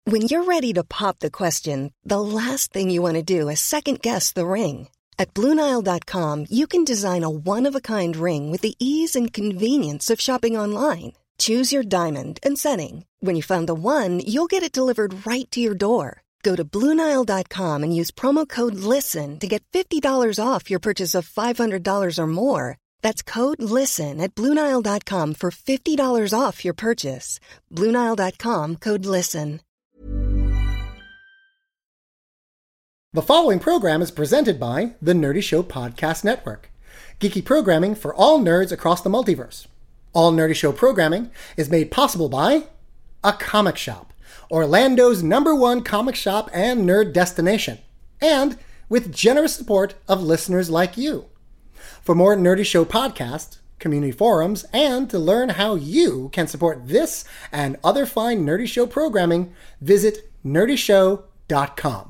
When you're ready to pop the question, the last thing you want to do is second-guess the ring. At BlueNile.com, you can design a one-of-a-kind ring with the ease and convenience of shopping online. Choose your diamond and setting. When you find the one, you'll get it delivered right to your door. Go to BlueNile.com and use promo code LISTEN to get $50 off your purchase of $500 or more. That's code LISTEN at BlueNile.com for $50 off your purchase. BlueNile.com, code LISTEN. The following program is presented by the Nerdy Show Podcast Network. Geeky programming for all nerds across the multiverse. All Nerdy Show programming is made possible by A Comic Shop, Orlando's #1 comic shop and nerd destination, and with generous support of listeners like you. For more Nerdy Show podcasts, community forums, and to learn how you can support this and other fine Nerdy Show programming, visit nerdyshow.com.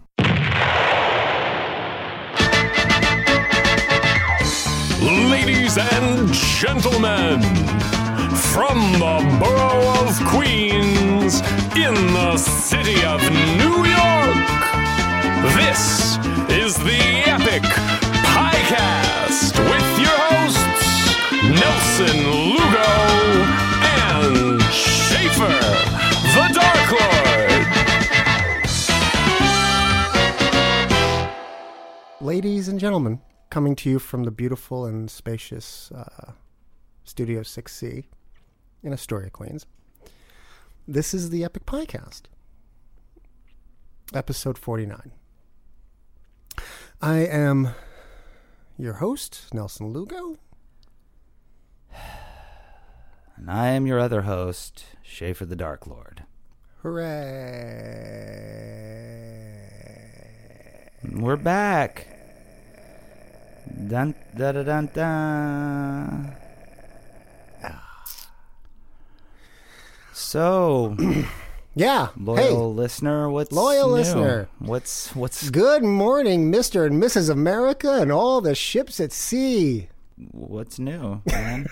Ladies and gentlemen, from the borough of Queens, in the city of New York, this is the Epic Piecast with your hosts, Nelson Lugo and Schaefer, the Dark Lord. Ladies and gentlemen, coming to you from the beautiful and spacious Studio 6C in Astoria, Queens. This is the Epic Piecast, episode 49. I am your host, Nelson Lugo. And I am your other host, Schaefer the Dark Lord. Hooray! We're back. Dun da da dun dun. So, yeah, loyal listener, what's loyal new? Listener? What's Good morning, Mr. and Mrs. America, and all the ships at sea. What's new, man?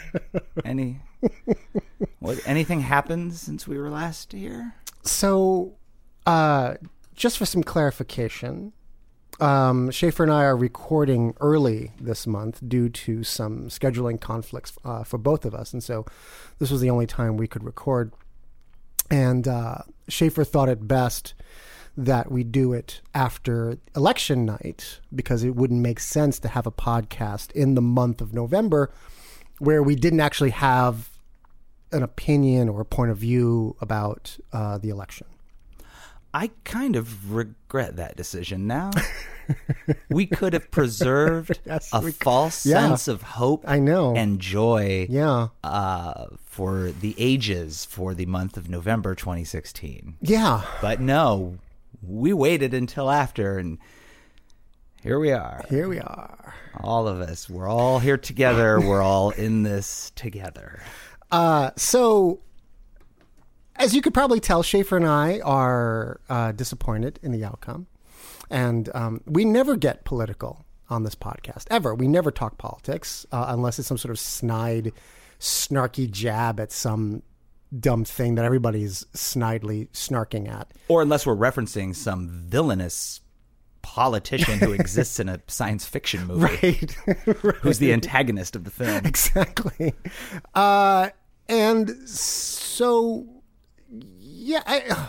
Anything happened since we were last here? So, just for some clarification. Schaefer and I are recording early this month due to some scheduling conflicts for both of us. And so this was the only time we could record. And Schaefer thought it best that we do it after election night because it wouldn't make sense to have a podcast in the month of November where we didn't actually have an opinion or a point of view about the election. I kind of regret that decision now. We could have preserved false sense of hope and joy for the ages for the month of November 2016. Yeah. But no, we waited until after, and here we are. Here we are. All of us. We're all here together. We're all in this together. So... As you could probably tell, Schaefer and I are disappointed in the outcome. And we never get political on this podcast, ever. We never talk politics unless it's some sort of snide, snarky jab at some dumb thing that everybody's snidely snarking at. Or unless we're referencing some villainous politician who exists in a science fiction movie. Right. Who's the antagonist of the film. Exactly. And so... Yeah.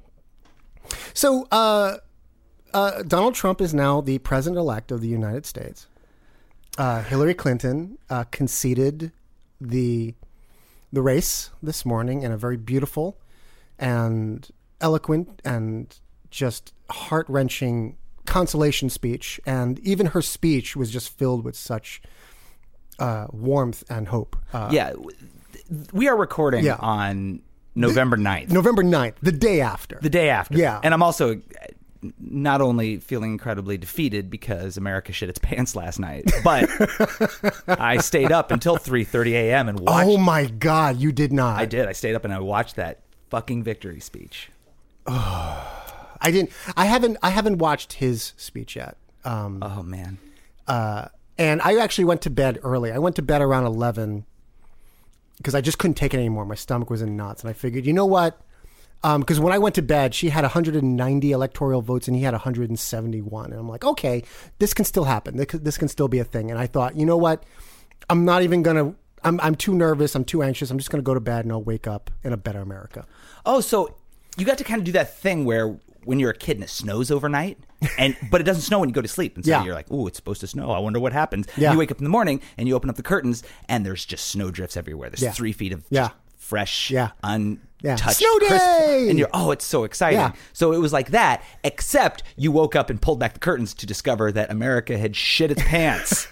Donald Trump is now the president-elect of the United States. Hillary Clinton conceded the race this morning in a very beautiful and eloquent and just heart-wrenching consolation speech. And even her speech was just filled with such warmth and hope. We are recording on... November 9th. November 9th, the day after. The day after. Yeah. And I'm also not only feeling incredibly defeated because America shit its pants last night, but I stayed up until 3:30 a.m. and watched. Oh my God, you did not. I did. I stayed up and I watched that fucking victory speech. I didn't. I haven't watched his speech yet. Oh man. And I actually went to bed early. I went to bed around 11 because I just couldn't take it anymore. My stomach was in knots, and I figured, you know what? Because when I went to bed, she had 190 electoral votes and he had 171. And I'm like, okay, this can still happen. This can still be a thing. And I thought, you know what? I'm not even going to, I'm too nervous. I'm too anxious. I'm just going to go to bed and I'll wake up in a better America. Oh, so you got to kind of do that thing where when you're a kid and it snows overnight, but it doesn't snow when you go to sleep. And so you're like, oh, it's supposed to snow. I wonder what happens. Yeah. You wake up in the morning and you open up the curtains and there's just snow drifts everywhere. There's 3 feet of fresh, untouched snow day! Crisp. And it's so exciting. Yeah. So it was like that, except you woke up and pulled back the curtains to discover that America had shit its pants.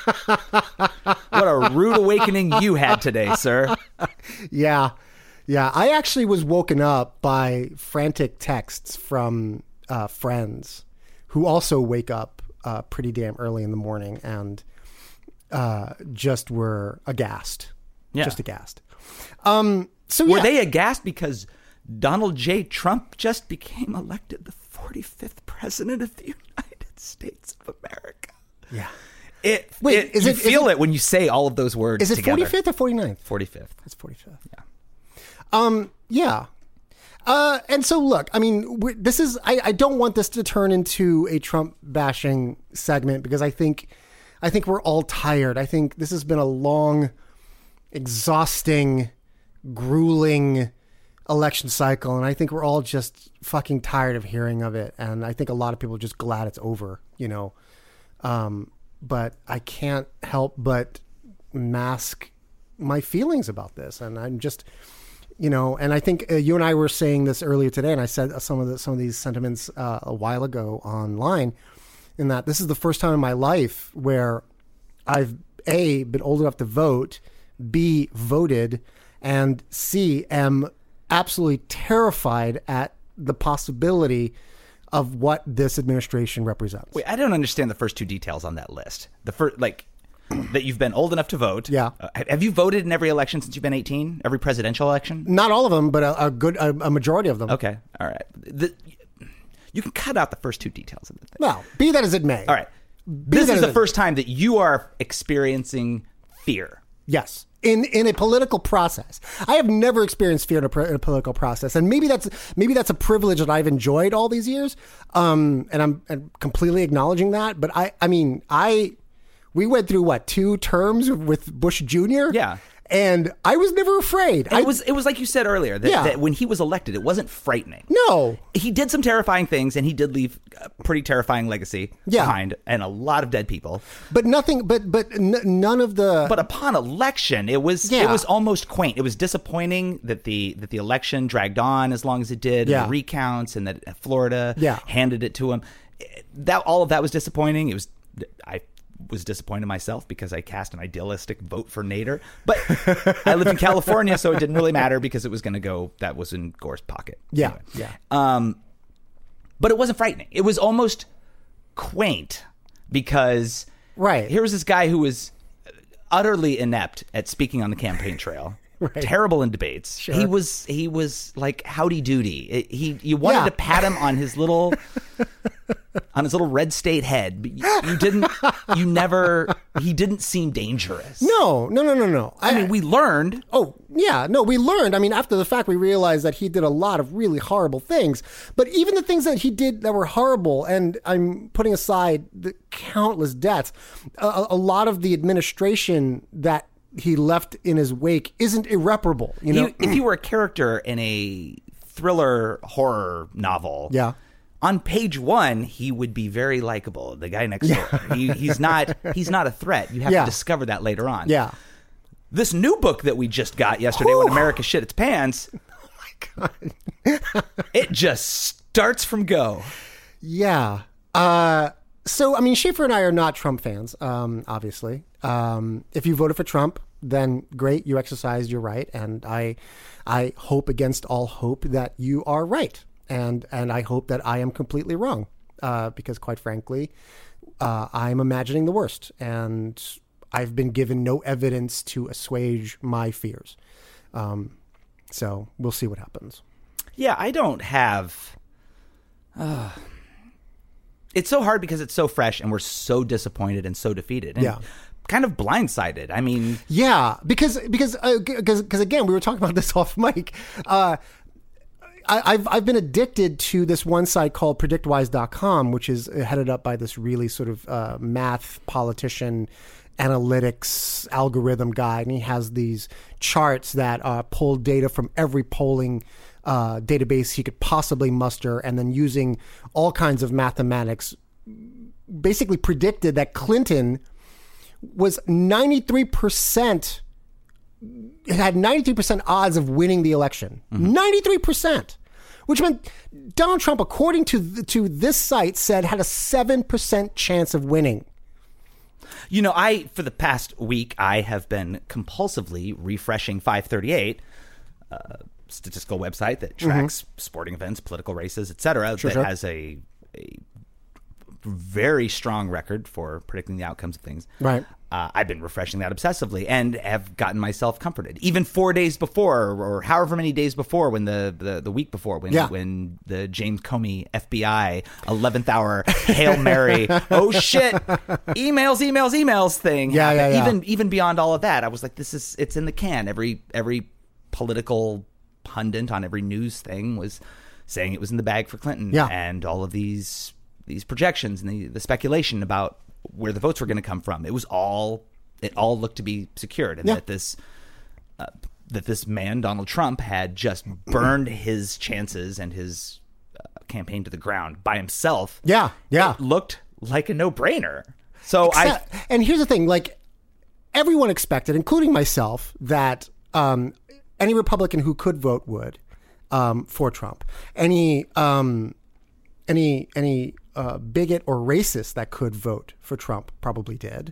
What a rude awakening you had today, sir. Yeah. Yeah, I actually was woken up by frantic texts from friends who also wake up pretty damn early in the morning and just were aghast. Yeah. Just aghast. Were they aghast because Donald J. Trump just became elected the 45th president of the United States of America? Yeah. You feel it when you say all of those words Is it together. 45th or 49th? 45th. It's 45th. Yeah. Yeah. And so look, I mean, this is, I don't want this to turn into a Trump bashing segment because I think we're all tired. I think this has been a long, exhausting, grueling election cycle. And I think we're all just fucking tired of hearing of it. And I think a lot of people are just glad it's over, you know? But I can't help but mask my feelings about this. And I'm just, you know, and I think you and I were saying this earlier today, and I said some of these sentiments a while ago online, in that this is the first time in my life where I've A, been old enough to vote, B, voted, and C, am absolutely terrified at the possibility of what this administration represents. Wait, I don't understand the first 2 details on that list. The first, that you've been old enough to vote. Yeah. Have you voted in every election since you've been 18? Every presidential election? Not all of them, but a majority of them. Okay. All right. You can cut out the first 2 details of the thing. Well, be that as it may. All right. This is the first time that you are experiencing fear. Yes. In a political process. I have never experienced fear in a political process. And maybe that's a privilege that I've enjoyed all these years. And I'm completely acknowledging that. But we went through 2 terms with Bush Jr.? Yeah. And I was never afraid. It was like you said earlier, that when he was elected, it wasn't frightening. No. He did some terrifying things, and he did leave a pretty terrifying legacy behind, and a lot of dead people. But nothing, none of the... But upon election, it was almost quaint. It was disappointing that the election dragged on as long as it did, and the recounts, and that Florida handed it to him. All of that was disappointing. I was disappointed myself because I cast an idealistic vote for Nader, but I lived in California, so it didn't really matter because it was going to go. That was in Gore's pocket. Yeah, anyway. yeah. But it wasn't frightening. It was almost quaint because here was this guy who was utterly inept at speaking on the campaign trail. Right. Terrible in debates. Sure. He was like Howdy Doody. You wanted to pat him on his little red state head, but he didn't seem dangerous. No. I mean, we learned. Oh, yeah. No, we learned. I mean, after the fact, we realized that he did a lot of really horrible things. But even the things that he did that were horrible, and I'm putting aside the countless deaths, a lot of the administration that he left in his wake isn't irreparable. You know, if he were a character in a thriller horror novel, on page 1 he would be very likable. The guy next door, he's not a threat. You have to discover that later on. Yeah, this new book that we just got yesterday, When America Shit Its Pants. Oh my god, it just starts from go. Yeah. So I mean, Schaefer and I are not Trump fans. Obviously, if you voted for Trump, then great, you exercised your right, and I hope against all hope that you are right, and I hope that I am completely wrong, because quite frankly, I'm imagining the worst, and I've been given no evidence to assuage my fears. So we'll see what happens. Yeah, I don't have. It's so hard because it's so fresh, and we're so disappointed and so defeated. And kind of blindsided. I mean, because again, we were talking about this off mic. I've been addicted to this one site called PredictWise.com, which is headed up by this really sort of math politician, analytics algorithm guy, and he has these charts that pull data from every polling database he could possibly muster, and then using all kinds of mathematics, basically predicted that Clinton was 93%. It had 93% odds of winning the election. 93%, which meant Donald Trump, according to this site, said had a 7% chance of winning. You know, for the past week, I have been compulsively refreshing 538, statistical website that tracks sporting events, political races, etc. That has a very strong record for predicting the outcomes of things. Right. I've been refreshing that obsessively and have gotten myself comforted. Even 4 days before, or however many days before, when the week before, when the James Comey FBI 11th hour Hail Mary, oh shit, emails thing. Yeah. Even beyond all of that, I was like, it's in the can. Every political pundit on every news thing was saying it was in the bag for Clinton. Yeah. And all of these projections and the speculation about where the votes were going to come from. It all looked to be secured, and that this man, Donald Trump, had just burned his chances and his campaign to the ground by himself. Yeah. It looked like a no-brainer. So and here's the thing, like, everyone expected, including myself, that any Republican who could vote would for Trump. Any bigot or racist that could vote for Trump probably did.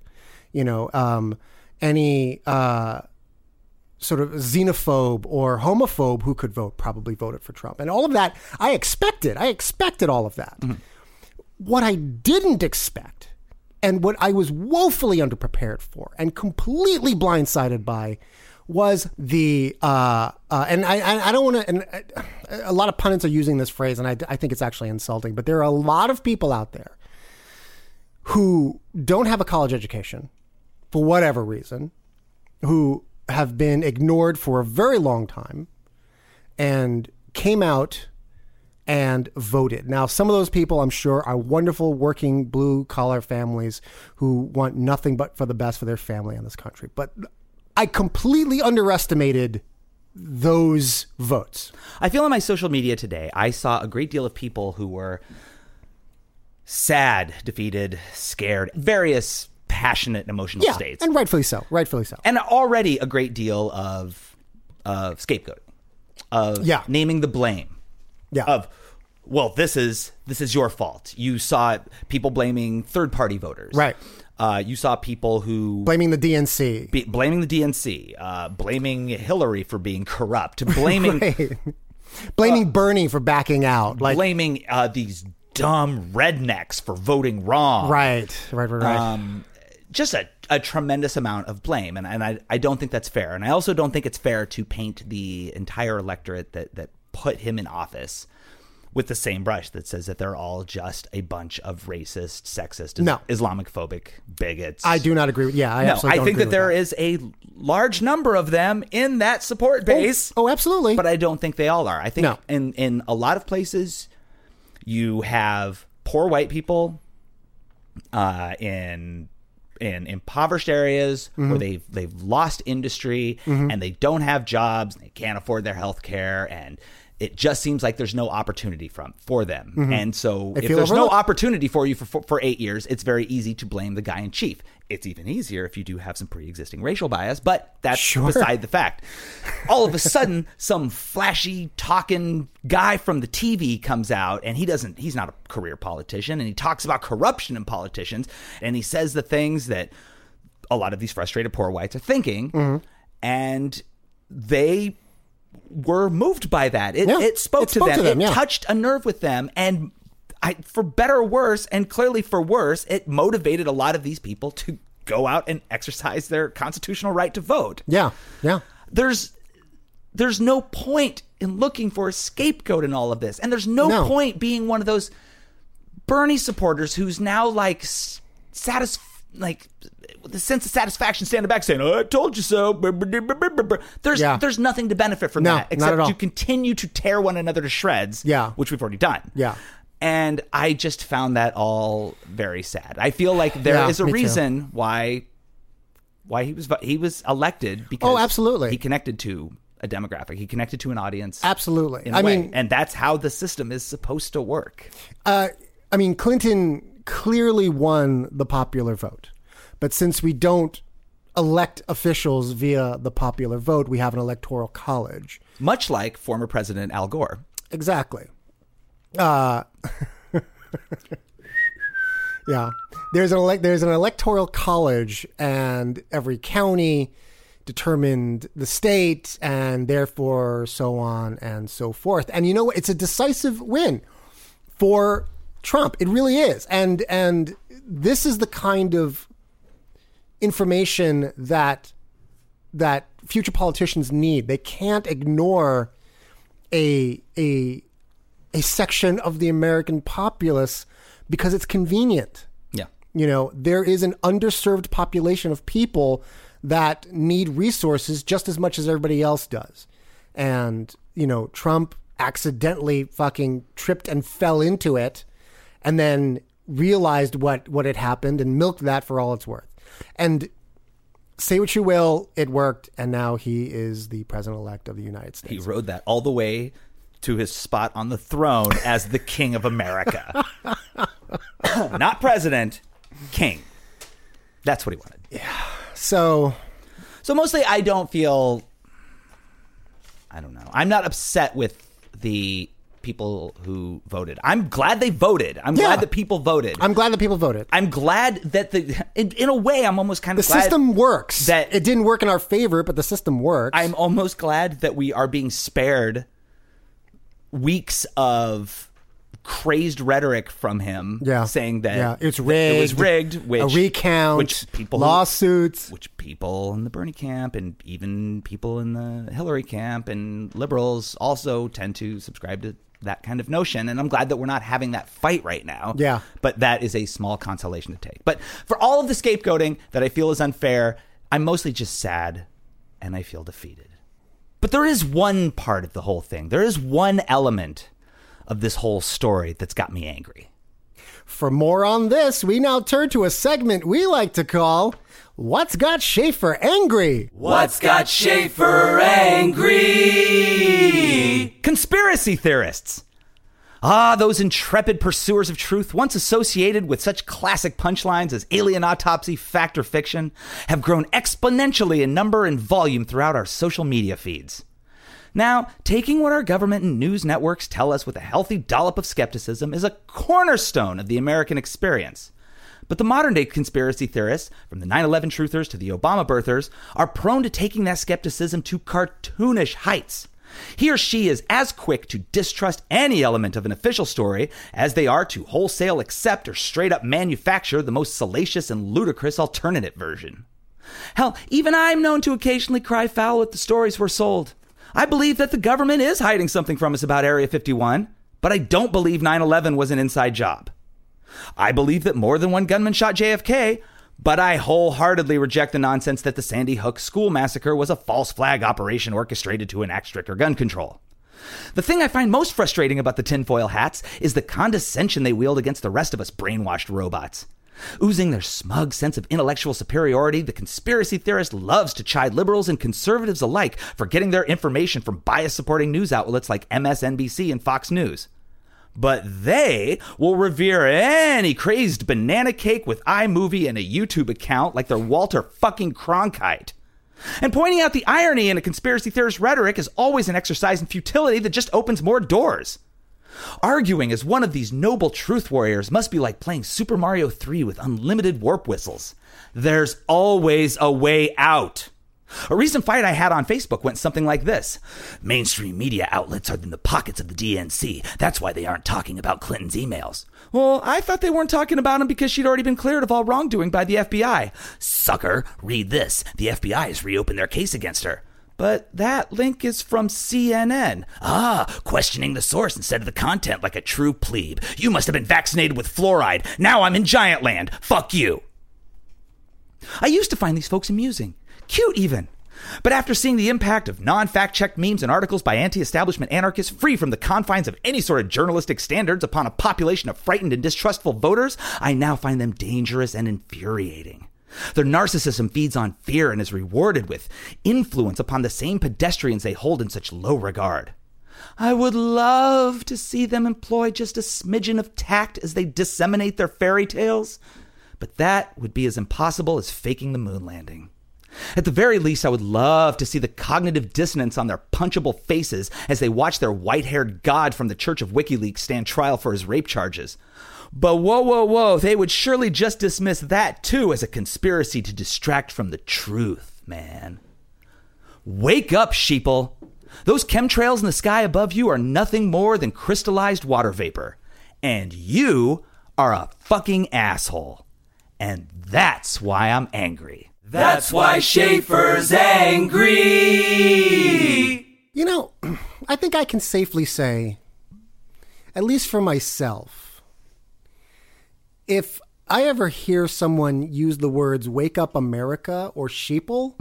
Any sort of xenophobe or homophobe who could vote probably voted for Trump. And all of that, I expected all of that. Mm-hmm. What I didn't expect, and what I was woefully underprepared for and completely blindsided by, was the and I don't want to, and a lot of pundits are using this phrase, and I think it's actually insulting, but there are a lot of people out there who don't have a college education for whatever reason, who have been ignored for a very long time and came out and voted. Now, some of those people, I'm sure, are wonderful working blue collar families who want nothing but for the best for their family in this country. But I completely underestimated those votes. I feel on my social media today, I saw a great deal of people who were sad, defeated, scared, various passionate and emotional states. And rightfully so. And already a great deal of scapegoating, of naming the blame. Yeah. Of, well, this is your fault. You saw people blaming third-party voters. Right. You saw people who... Blaming the DNC. Blaming Hillary for being corrupt. Blaming Bernie for backing out. Blaming these dumb rednecks for voting wrong. Right. Just a tremendous amount of blame. And I don't think that's fair. And I also don't think it's fair to paint the entire electorate that put him in office with the same brush that says that they're all just a bunch of racist, sexist, Islamophobic bigots. I do not agree with. Yeah, I think that there is a large number of them in that support base. Oh, absolutely. But I don't think they all are. I think in a lot of places you have poor white people in impoverished areas where they've lost industry and they don't have jobs and they can't afford their health care, and it just seems like there's no opportunity for them. And so if there's no opportunity for you for 8 years, it's very easy to blame the guy in chief. It's even easier if you do have some pre-existing racial bias, but that's beside the fact. All of a sudden, some flashy talking guy from the TV comes out, and he's not a career politician, and he talks about corruption in politicians, and he says the things that a lot of these frustrated poor whites are thinking, and they were moved by that. It spoke to them. It touched a nerve with them. And for better or worse, and clearly for worse, it motivated a lot of these people to go out and exercise their constitutional right to vote. Yeah. There's no point in looking for a scapegoat in all of this. And there's no point being one of those Bernie supporters who's now the sense of satisfaction standing back saying, "Oh, I told you so." There's nothing to benefit from that except to continue to tear one another to shreds, which we've already done. Yeah. And I just found that all very sad. I feel like there is a reason why he was elected, because absolutely. He connected to a demographic. He connected to an audience. Absolutely. I mean, and that's how the system is supposed to work. Clinton clearly won the popular vote. But since we don't elect officials via the popular vote, we have an electoral college. Much like former President Al Gore. Exactly. Yeah. There's an electoral college, and every county determined the state, and therefore so on and so forth. And you know what? It's a decisive win for Trump. It really is. And this is the kind of information that future politicians need. They can't ignore a section of the American populace because it's convenient. Yeah. You know, there is an underserved population of people that need resources just as much as everybody else does. And, you know, Trump accidentally fucking tripped and fell into it and then realized what had happened and milked that for all it's worth. And say what you will, it worked, and now he is the president-elect of the United States. He rode that all the way to his spot on the throne as the king of America. Not president, king. That's what he wanted. Yeah. So mostly I don't know. I'm not upset with the people who voted. I'm glad they voted. I'm glad that people voted. I'm glad that people voted. I'm glad that in a way, I'm almost kind of glad the system works. That it didn't work in our favor, but the system works. I'm almost glad that we are being spared weeks of crazed rhetoric from him, saying that it's rigged. It was rigged. A recount, lawsuits. Which people in the Bernie camp and even people in the Hillary camp and liberals also tend to subscribe to that kind of notion. And I'm glad that we're not having that fight right now. Yeah. But that is a small consolation to take. But for all of the scapegoating that I feel is unfair, I'm mostly just sad and I feel defeated. But there is one part of the whole thing. There is one element of this whole story that's got me angry. For more on this, we now turn to a segment we like to call What's Got Schaefer Angry? What's got Schaefer angry? Conspiracy theorists. Ah, those intrepid pursuers of truth, once associated with such classic punchlines as alien autopsy, fact or fiction, have grown exponentially in number and volume throughout our social media feeds. Now, taking what our government and news networks tell us with a healthy dollop of skepticism is a cornerstone of the American experience. But the modern-day conspiracy theorists, from the 9/11 truthers to the Obama birthers, are prone to taking that skepticism to cartoonish heights. He or she is as quick to distrust any element of an official story as they are to wholesale accept or straight-up manufacture the most salacious and ludicrous alternative version. Hell, even I'm known to occasionally cry foul at the stories we're sold. I believe that the government is hiding something from us about Area 51, but I don't believe 9/11 was an inside job. I believe that more than one gunman shot JFK, but I wholeheartedly reject the nonsense that the Sandy Hook school massacre was a false flag operation orchestrated to enact stricter gun control. The thing I find most frustrating about the tinfoil hats is the condescension they wield against the rest of us brainwashed robots. Oozing their smug sense of intellectual superiority, the conspiracy theorist loves to chide liberals and conservatives alike for getting their information from bias-supporting news outlets like MSNBC and Fox News. But they will revere any crazed banana cake with iMovie and a YouTube account like they're Walter fucking Cronkite. And pointing out the irony in a conspiracy theorist rhetoric is always an exercise in futility that just opens more doors. Arguing as one of these noble truth warriors must be like playing Super Mario 3 with unlimited warp whistles. There's always a way out. A recent fight I had on Facebook went something like this. Mainstream media outlets are in the pockets of the DNC. That's why they aren't talking about Clinton's emails. Well, I thought they weren't talking about him because she'd already been cleared of all wrongdoing by the FBI. Sucker, read this. The FBI has reopened their case against her. But that link is from CNN. Questioning the source instead of the content like a true plebe. You must have been vaccinated with fluoride. Now I'm in Giant Land. Fuck you. I used to find these folks amusing, cute even. But after seeing the impact of non-fact-checked memes and articles by anti-establishment anarchists free from the confines of any sort of journalistic standards upon a population of frightened and distrustful voters, I now find them dangerous and infuriating. Their narcissism feeds on fear and is rewarded with influence upon the same pedestrians they hold in such low regard. I would love to see them employ just a smidgen of tact as they disseminate their fairy tales, but that would be as impossible as faking the moon landing. At the very least, I would love to see the cognitive dissonance on their punchable faces as they watch their white-haired god from the Church of WikiLeaks stand trial for his rape charges. But whoa, they would surely just dismiss that too as a conspiracy to distract from the truth, man. Wake up, sheeple. Those chemtrails in the sky above you are nothing more than crystallized water vapor. And you are a fucking asshole. And that's why I'm angry. That's why Schaefer's angry. You know, I think I can safely say, at least for myself, if I ever hear someone use the words "Wake Up America" or "sheeple,"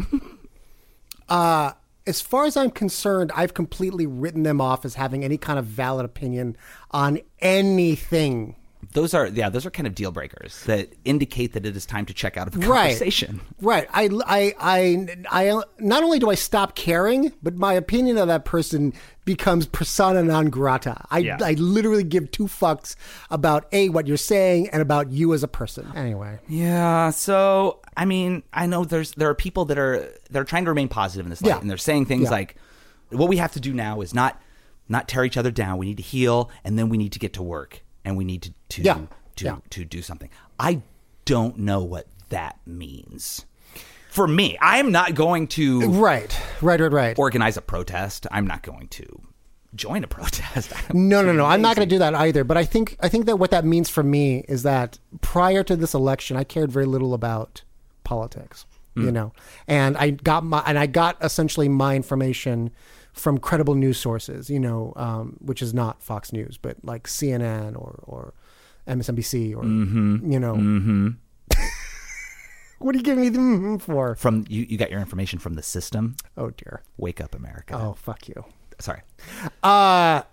as far as I'm concerned, I've completely written them off as having any kind of valid opinion on anything. Those are kind of deal breakers that indicate that it is time to check out of the conversation. Right. I not only do I stop caring, but my opinion of that person becomes persona non grata. I literally give two fucks about what you're saying and about you as a person. Anyway. Yeah. So I mean, I know there are people that are trying to remain positive in this light, and they're saying things like, "What we have to do now is not tear each other down. We need to heal, and then we need to get to work." And we need to do something. I don't know what that means. For me, I am not going to right. organize a protest. I'm not going to join a protest. No. I'm not going to do that either. But I think that what that means for me is that prior to this election, I cared very little about politics. You know, and I got essentially my information from credible news sources, you know, which is not Fox News, but like CNN or MSNBC or, you know. What are you giving me the for? From you got your information from the system? Oh, dear. Wake up, America. Oh, fuck you. Sorry. But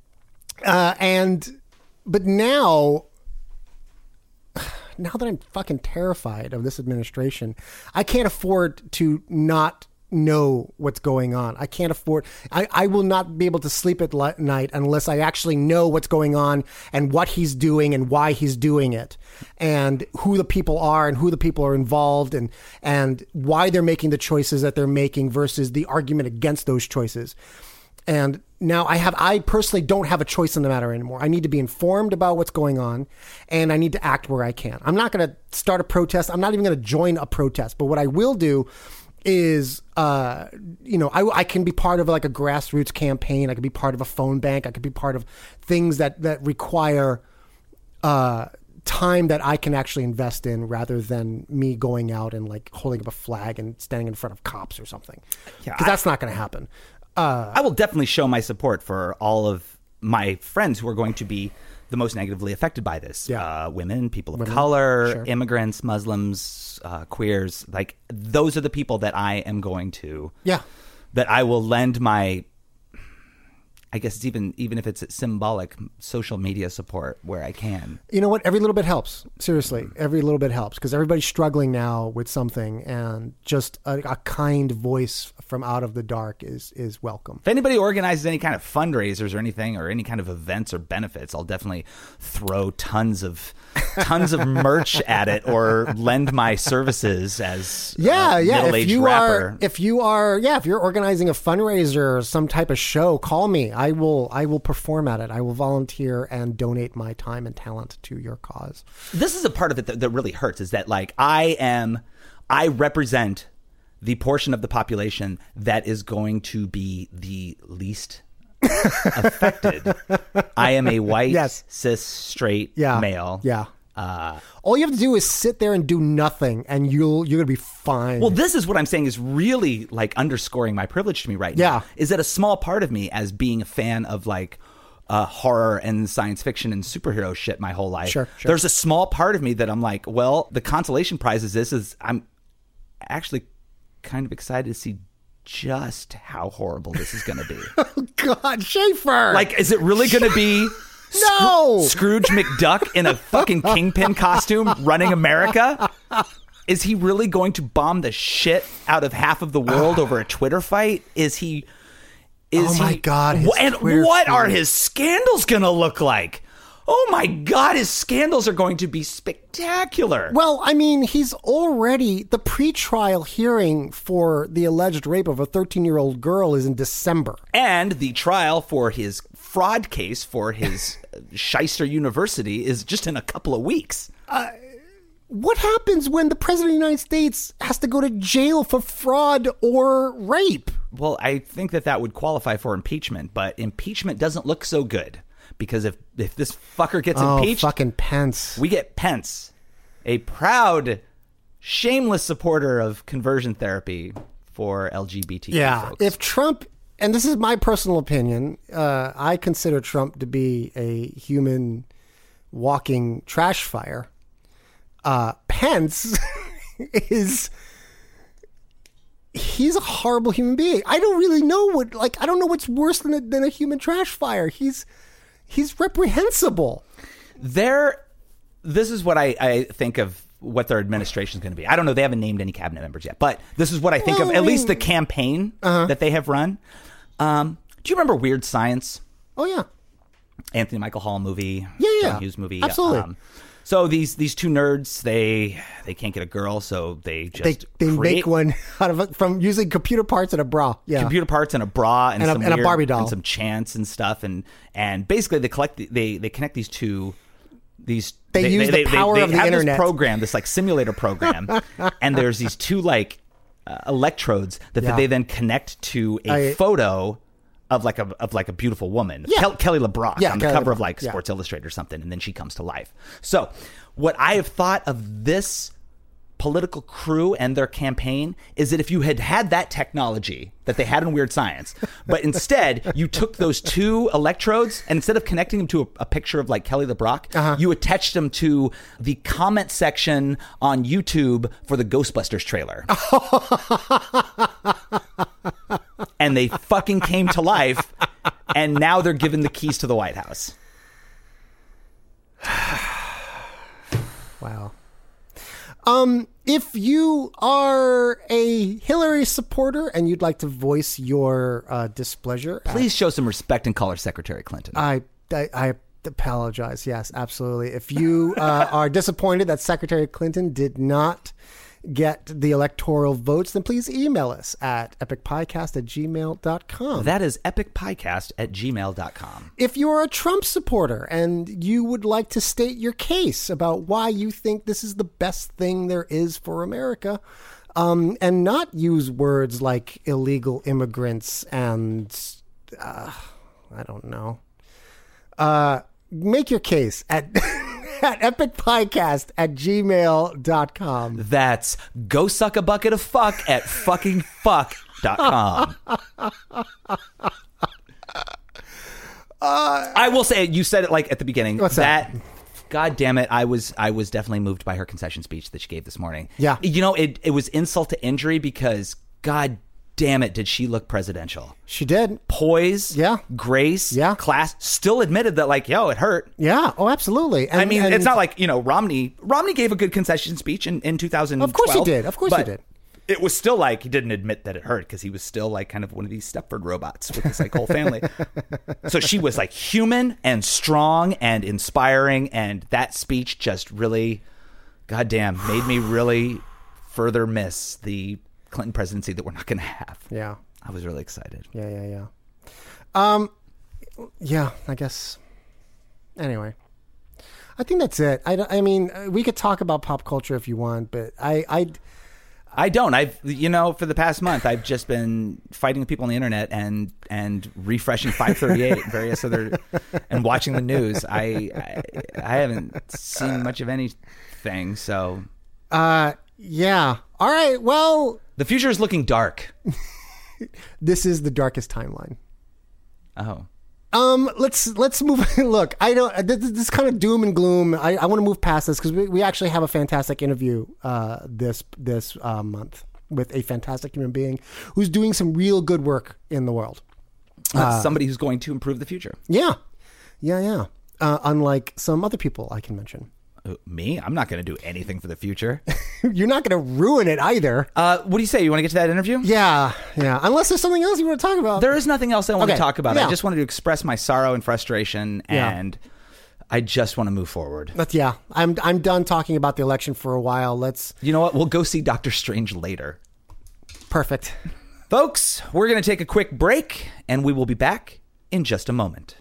now that I'm fucking terrified of this administration, I can't afford to not know what's going on. I can't afford, I will not be able to sleep at night unless I actually know what's going on and what he's doing and why he's doing it and who the people are and who the people are involved and why they're making the choices that they're making versus the argument against those choices. And now I personally don't have a choice in the matter anymore. I need to be informed about what's going on and I need to act where I can. I'm not going to start a protest. I'm not even going to join a protest. But what I will do is, you know, I can be part of like a grassroots campaign. I could be part of a phone bank. I could be part of things that require time that I can actually invest in rather than me going out and like holding up a flag and standing in front of cops or something. Because that's not going to happen. I will definitely show my support for all of my friends who are going to be the most negatively affected by this. Women, people of color, immigrants, Muslims, queers. Like, those are the people that I am going to... that I will lend my... I guess it's even if it's symbolic social media support where I can. You know what? Every little bit helps. Seriously, every little bit helps because everybody's struggling now with something, and just a kind voice from out of the dark is welcome. If anybody organizes any kind of fundraisers or anything, or any kind of events or benefits, I'll definitely throw tons of merch at it or lend my services as middle-aged rapper. If you're organizing a fundraiser or some type of show, call me. I will perform at it. I will volunteer and donate my time and talent to your cause. This is a part of it that really hurts, is that like I represent the portion of the population that is going to be the least affected. I am a white, cis, straight male. Yeah. All you have to do is sit there and do nothing, and you're going to be fine. Well, this is what I'm saying is really like underscoring my privilege to me right now. Is that a small part of me, as being a fan of like horror and science fiction and superhero shit my whole life. Sure. There's a small part of me that I'm like, well, the consolation prize is this: is actually kind of excited to see just how horrible this is going to be. Oh, God, Schaefer! Like, is it really going to be Scrooge McDuck in a fucking kingpin costume running America? Is he really going to bomb the shit out of half of the world over a Twitter fight? God! And what are his scandals going to look like? Oh my God, his scandals are going to be spectacular. Well, I mean, he's already, the pretrial hearing for the alleged rape of a 13-year-old girl is in December. And the trial for his fraud case for his Shyster University is just in a couple of weeks. What happens when the president of the United States has to go to jail for fraud or rape? Well, I think that would qualify for impeachment, but impeachment doesn't look so good. Because if this fucker gets impeached, fucking Pence, we get Pence, a proud, shameless supporter of conversion therapy for LGBTQ folks. If Trump, and this is my personal opinion, I consider Trump to be a human walking trash fire. Pence he's a horrible human being. I don't really know I don't know what's worse than a human trash fire. He's reprehensible. This is what I think of what their administration is going to be. I don't know. They haven't named any cabinet members yet, but this is what I think of at least the campaign that they have run. Do you remember Weird Science? Oh, yeah. Anthony Michael Hall movie. Yeah. John Hughes movie. Absolutely. So these two nerds, they can't get a girl, so they just they make one from using computer parts and a bra. Yeah, computer parts and a bra and a Barbie doll and some chants and stuff, and basically they connect these two. They use the power of the internet. This program, this like simulator program, and there's these two like electrodes that they then connect to a photo of like a beautiful woman, Kelly LeBrock on the cover of like Sports Illustrated or something, and then she comes to life. So what I have thought of this political crew and their campaign is that if you had that technology that they had in Weird Science, but instead you took those two electrodes and instead of connecting them to a picture of like Kelly LeBrock, you attached them to the comment section on YouTube for the Ghostbusters trailer. And they fucking came to life, and now they're given the keys to the White House. Wow. If you are a Hillary supporter and you'd like to voice your displeasure, please show some respect and call her Secretary Clinton. I apologize. Yes, absolutely. If you are disappointed that Secretary Clinton did not get the electoral votes, then please email us at epicpodcast@gmail.com. That is epicpodcast@gmail.com. If you're a Trump supporter and you would like to state your case about why you think this is the best thing there is for America, and not use words like illegal immigrants and I don't know, make your case at epicpodcast@gmail.com. That's go suck a bucket of fuck at fuckingfuck.com. I will say, you said it like at the beginning. What's that? God damn it, I was definitely moved by her concession speech that she gave this morning. Yeah. You know, it was insult to injury because God damn it, did she look presidential. She did. Poise, grace, class, still admitted that like, yo, it hurt. Yeah, oh, absolutely. And, it's not like, Romney gave a good concession speech in 2012. Of course he did. It was still like, he didn't admit that it hurt because he was still like kind of one of these Stepford robots with his like whole family. So she was like human and strong and inspiring, and that speech just really, goddamn, made me really further miss the Clinton presidency that we're not going to have. Yeah. I was really excited. Yeah. Yeah, I guess. Anyway, I think that's it. I mean, we could talk about pop culture if you want, but I don't. For the past month, I've just been fighting with people on the internet and refreshing 538 and various other, and watching the news. I haven't seen much of anything. So, yeah. All right. Well, the future is looking dark. This is the darkest timeline. Oh. Let's move. Look, I don't. This is kind of doom and gloom. I want to move past this because we actually have a fantastic interview this month with a fantastic human being who's doing some real good work in the world. Somebody who's going to improve the future. Yeah. Unlike some other people I can mention. Me? I'm not going to do anything for the future. You're not going to ruin it either. What do you say? You want to get to that interview? Yeah. Unless there's something else you want to talk about. There is nothing else I want to talk about. Yeah. I just wanted to express my sorrow and frustration, and I just want to move forward. I'm done talking about the election for a while. You know what? We'll go see Doctor Strange later. Perfect. Folks, we're going to take a quick break, and we will be back in just a moment.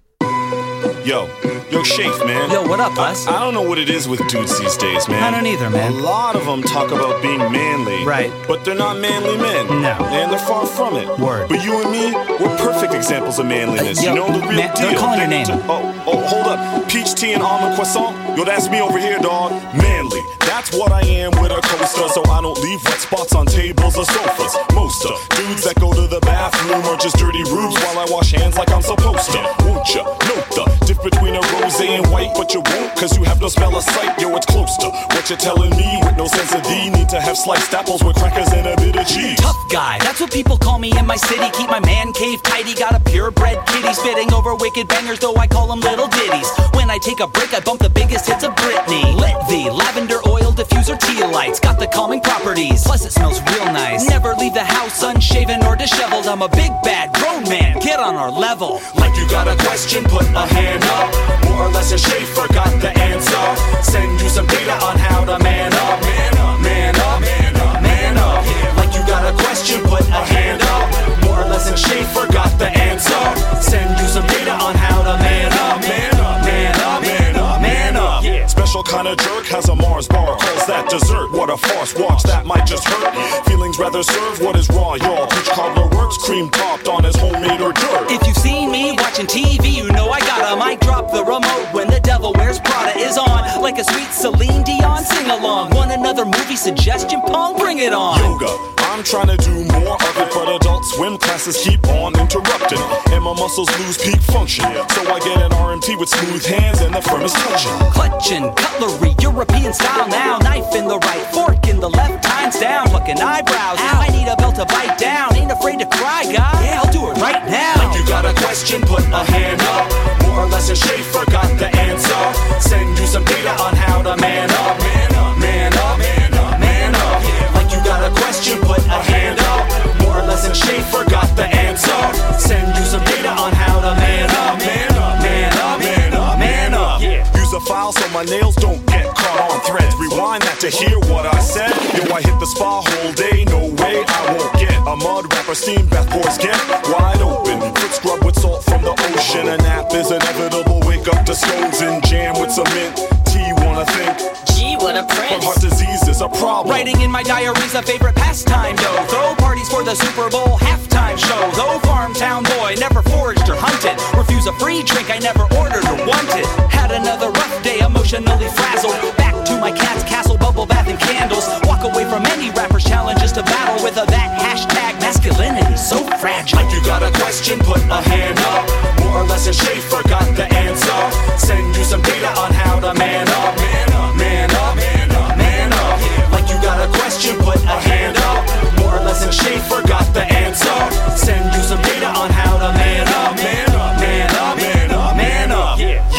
Yo, Shafe, man. Yo, what up, Wes? I don't know what it is with dudes these days, man. I don't either, man. A lot of them talk about being manly. Right. But they're not manly men. No. And they're far from it. Word. But you and me, we're perfect examples of manliness. Yo, you know the real man, deal. They're calling your name. Hold up. Peach tea and almond croissant? Yo, that's me over here, dog. Manly. That's what I am with a coaster, so I don't leave wet spots on tables or sofas. Most dudes that go to the bathroom are just dirty rubes while I wash hands like I'm supposed to. Won't ya note the diff between a rosé and white, but you won't, cause you have no smell of sight. Yo, it's close to what you're telling me with no sense of D. Need to have sliced apples with crackers and a bit of cheese. Tough guy, that's what people call me in my city. Keep my man cave tidy, got a purebred kitty spitting over wicked bangers, though I call them little ditties. When I take a break, I bump the biggest hits of Britney. Lit V, lavender oil diffuser, tea lights, got the calming properties, plus it smells real nice. Never leave the house unshaven or disheveled. I'm a big bad grown man, get on our level. Like you got a question, put a hand up. More or less a Shafer got the answer. Send you some data on how to man up. Man up, man up, man up, man up. Like you got a question, put a hand up. More or less a Shafer got the answer. Send you some data on how to man up. Man up, man up, man up, man up. Special kind of jerk has a Mars bar, calls that dessert. What a farce, watch that might just hurt. Feelings rather serve what is raw, y'all. Peach cobbler works, cream topped on his homemade hors d'oeuvre. If you've seen me watching TV, you know I got a mic drop the remote when the Devil Wears Prada is on. Like a sweet Celine Dion sing-along. Want another movie suggestion, Pong? Bring it on. Yoga, I'm trying to do more of it, but adult swim classes keep on interrupting. And my muscles lose peak function. So I get an RMT with smooth hands and the firmest touching. Clutching, cutlery, European style now. Knife in the right, fork in the left, times down. Plucking eyebrows, I need a belt to bite down. Ain't afraid to cry, guy, yeah, I'll do it right now. Like you got a question, put a hand up. More or less a Shafer got the answer. Send you some data on how to man up. Man up, man up, man up, man up. Like you got a question, put a hand up. More or less a Shafer got the answer. Send you some data on how to man up. Man up, man up, man up, man up. Use a file so my nails don't get caught on threads. Rewind that to hear what I said. Yo, I hit the spa whole day. No way I won't get a mud wrapper. Steam bath boys get wide open. Foot scrub with salt from the ocean. A nap is inevitable. Wake up to scones and jam with some mint tea. Wanna think? Gee, what a prince. But heart disease is a problem. Writing in my diary's a favorite pastime, yo. Throw parties for the Super Bowl halftime show. Though farm town boy, never foraged or hunted. Refuse a free drink I never ordered or wanted. Had another rough day, emotionally frazzled. Back to my cat's castle, bubble bath and candles. Walk away from any rapper's challenges to battle with a that hashtag masculinity so fragile. Like you got a question, put a hand up. More or less a Shafer got the answer. Send you some data on how to man up. Man up, man up, man up, man up. Like you got a question, put a hand up. More or less a Shafer got the answer. Send you some data on how to man up. Man up, man up, man up, man up.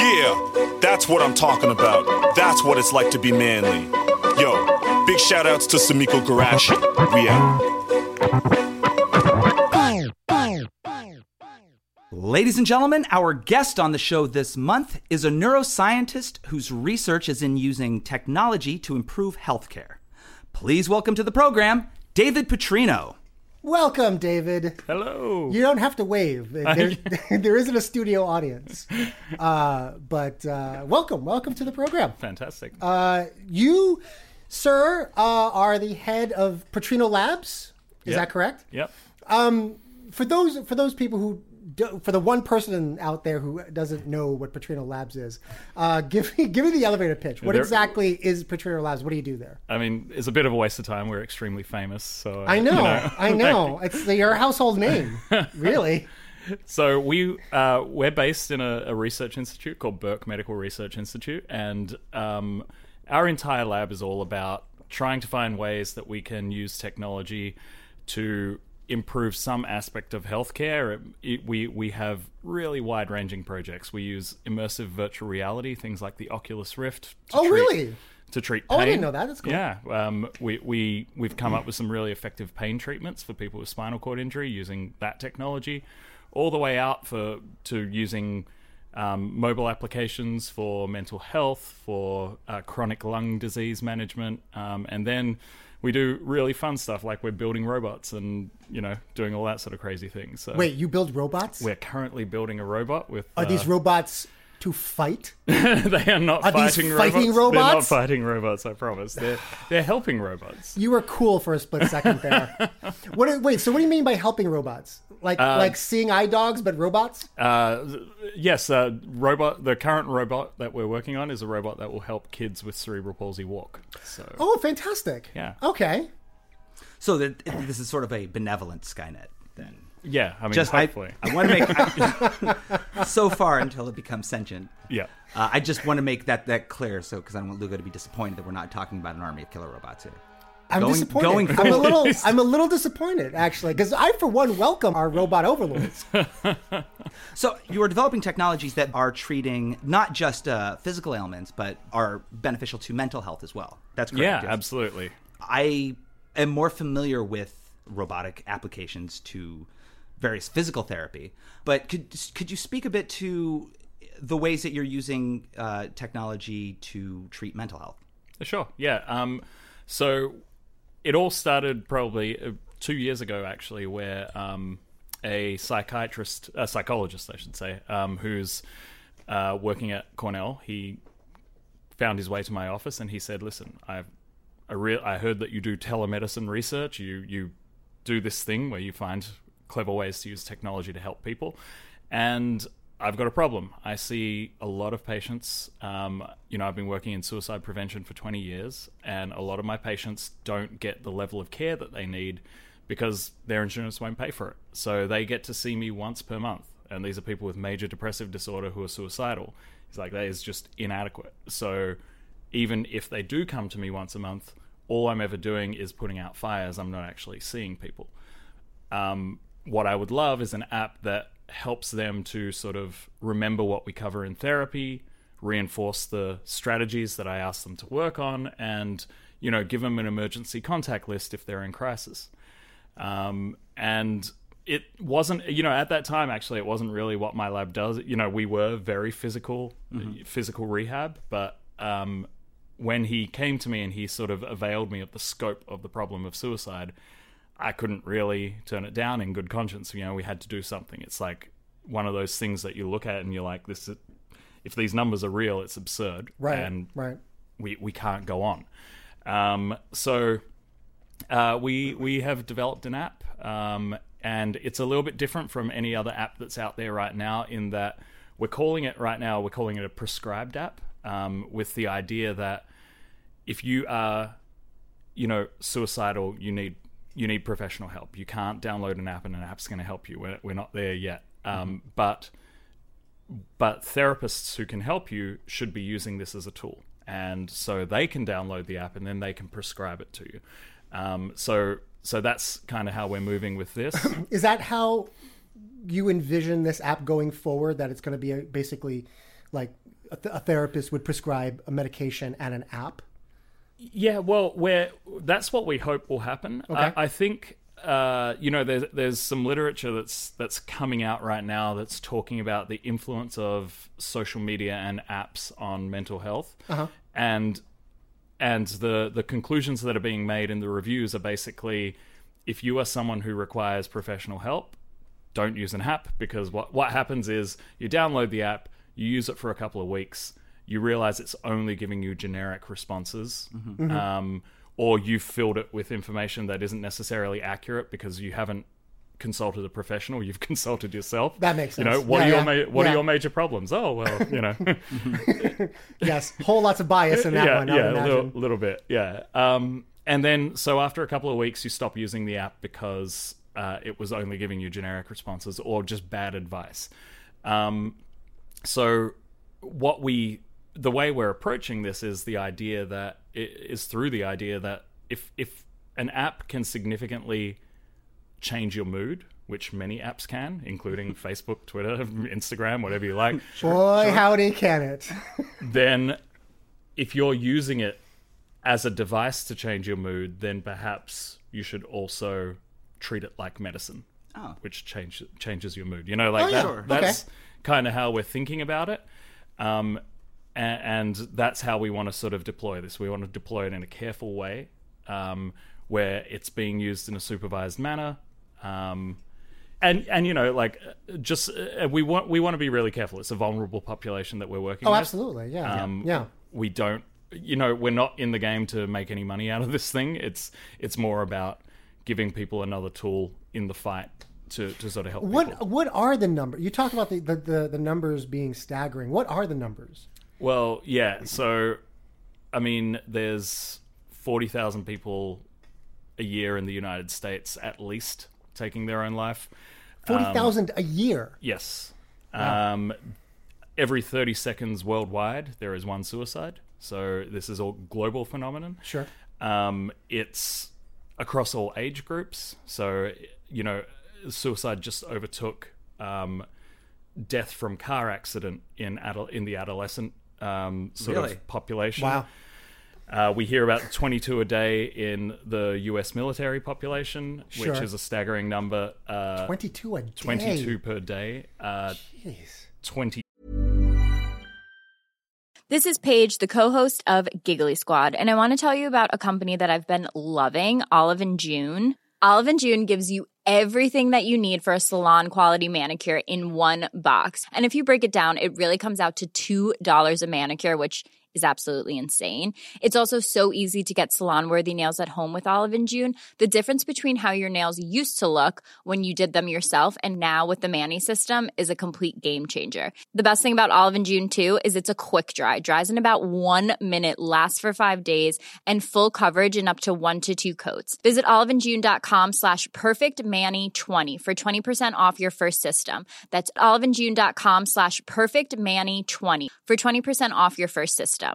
Yeah, that's what I'm talking about. That's what it's like to be manly. Yo, big shout outs to Samiko Garashi. We out. Ladies and gentlemen, our guest on the show this month is a neuroscientist whose research is in using technology to improve healthcare. Please welcome to the program, David Petrino. Welcome, David. Hello. You don't have to wave. There isn't a studio audience. But welcome to the program. Fantastic. You, sir, are the head of Petrino Labs. Is that correct? Yep. For those people who for the one person out there who doesn't know what Petrino Labs is, give me the elevator pitch. What exactly is Petrino Labs? What do you do there? I mean, it's a bit of a waste of time. We're extremely famous, so I know. It's your household name, really. So we're based in a research institute called Burke Medical Research Institute, and our entire lab is all about trying to find ways that we can use technology to improve some aspect of healthcare. We have really wide-ranging projects. We use immersive virtual reality, things like the Oculus Rift. Really? To treat pain. Oh, I didn't know that. That's cool. Yeah. We've come up with some really effective pain treatments for people with spinal cord injury using that technology, all the way out to using mobile applications for mental health, for chronic lung disease management, and then we do really fun stuff like we're building robots and, doing all that sort of crazy things. So wait, you build robots? We're currently building a robot with... Are these robots to fight? They are not fighting robots. They're not fighting robots, I promise. They're helping robots. You were cool for a split second there. Wait, so what do you mean by helping robots? Like seeing eye dogs, but robots? Yes, the current robot that we're working on is a robot that will help kids with cerebral palsy walk. So. Oh, fantastic. Yeah. Okay. So this is sort of a benevolent Skynet, then. Yeah, I mean, hopefully. I want to make... so far, until it becomes sentient. Yeah. I just want to make that clear, because I don't want Lugo to be disappointed that we're not talking about an army of killer robots here. I'm disappointed. I'm a little disappointed, actually, because I, for one, welcome our robot overlords. So you are developing technologies that are treating not just physical ailments, but are beneficial to mental health as well. That's correct. Yeah, yes. Absolutely. I am more familiar with robotic applications to various physical therapy, but could you speak a bit to the ways that you're using technology to treat mental health? Sure. Yeah. So it all started probably 2 years ago, actually, where a psychologist, I should say, who's working at Cornell, he found his way to my office and he said, "Listen, I heard that you do telemedicine research. You do this thing where you find clever ways to use technology to help people, and I've got a problem. I see a lot of patients, I've been working in suicide prevention for 20 years, and a lot of my patients don't get the level of care that they need because their insurance won't pay for it. So they get to see me once per month, and these are people with major depressive disorder who are suicidal. He's like, that is just inadequate. So even if they do come to me once a month, all I'm ever doing is putting out fires. I'm not actually seeing people. What I would love is an app that helps them to sort of remember what we cover in therapy, reinforce the strategies that I ask them to work on, and, give them an emergency contact list if they're in crisis. And it wasn't, at that time, actually, it wasn't really what my lab does. We were very physical rehab, but when he came to me and he sort of availed me of the scope of the problem of suicide, I couldn't really turn it down in good conscience. We had to do something. It's like one of those things that you look at and you're like, if these numbers are real, it's absurd. Right. And right. We can't go on. So we have developed an app, and it's a little bit different from any other app that's out there right now in that we're calling it a prescribed app, with the idea that if you are, suicidal, you need professional help. You can't download an app and an app's going to help you. We're not there yet. But therapists who can help you should be using this as a tool. And so they can download the app and then they can prescribe it to you. So that's kind of how we're moving with this. Is that how you envision this app going forward? That it's going to be basically like a therapist would prescribe a medication and an app? Yeah, well, that's what we hope will happen. Okay. I think there's some literature that's coming out right now that's talking about the influence of social media and apps on mental health, and the conclusions that are being made in the reviews are basically, if you are someone who requires professional help, don't use an app, because what happens is you download the app, you use it for a couple of weeks, you realize it's only giving you generic responses, or you've filled it with information that isn't necessarily accurate because you haven't consulted a professional, you've consulted yourself. That makes sense. What are your major problems? Oh, well, Yes, whole lots of bias in that one. Yeah, a little bit, yeah. And then, so after a couple of weeks, you stop using the app because it was only giving you generic responses or just bad advice. So the way we're approaching this is through the idea that if an app can significantly change your mood, which many apps can, including Facebook, Twitter, Instagram, whatever you like. Boy, howdy can it. Then if you're using it as a device to change your mood, then perhaps you should also treat it like medicine, which changes your mood. That's kind of how we're thinking about it. And that's how we want to sort of deploy this. We want to deploy it in a careful way, where it's being used in a supervised manner. We want to be really careful. It's a vulnerable population that we're working with. Oh, absolutely. Yeah. We don't, we're not in the game to make any money out of this thing. It's more about giving people another tool in the fight to sort of help people. What are the numbers? You talked about the numbers being staggering. What are the numbers? Well, yeah. So, I mean, there's 40,000 people a year in the United States, at least, taking their own life. 40,000 a year? Yes. Wow. Every 30 seconds worldwide, there is one suicide. So this is a global phenomenon. Sure. It's across all age groups. So, suicide just overtook death from car accident in the adolescent of population. Wow. We hear about 22 a day in the U.S. military population, which is a staggering number. 22 a day? 22 per day. Jeez. 20. This is Paige, the co-host of Giggly Squad, and I want to tell you about a company that I've been loving, Olive & June. Olive & June gives you everything that you need for a salon-quality manicure in one box. And if you break it down, it really comes out to $2 a manicure, which is absolutely insane. It's also so easy to get salon-worthy nails at home with Olive & June. The difference between how your nails used to look when you did them yourself and now with the Mani system is a complete game changer. The best thing about Olive & June, too, is it's a quick dry. Dries in about 1 minute, lasts for 5 days, and full coverage in up to 1 to 2 coats. Visit oliveandjune.com/perfectmani20 for 20% off your first system. That's oliveandjune.com/perfectmani20 for 20% off your first system.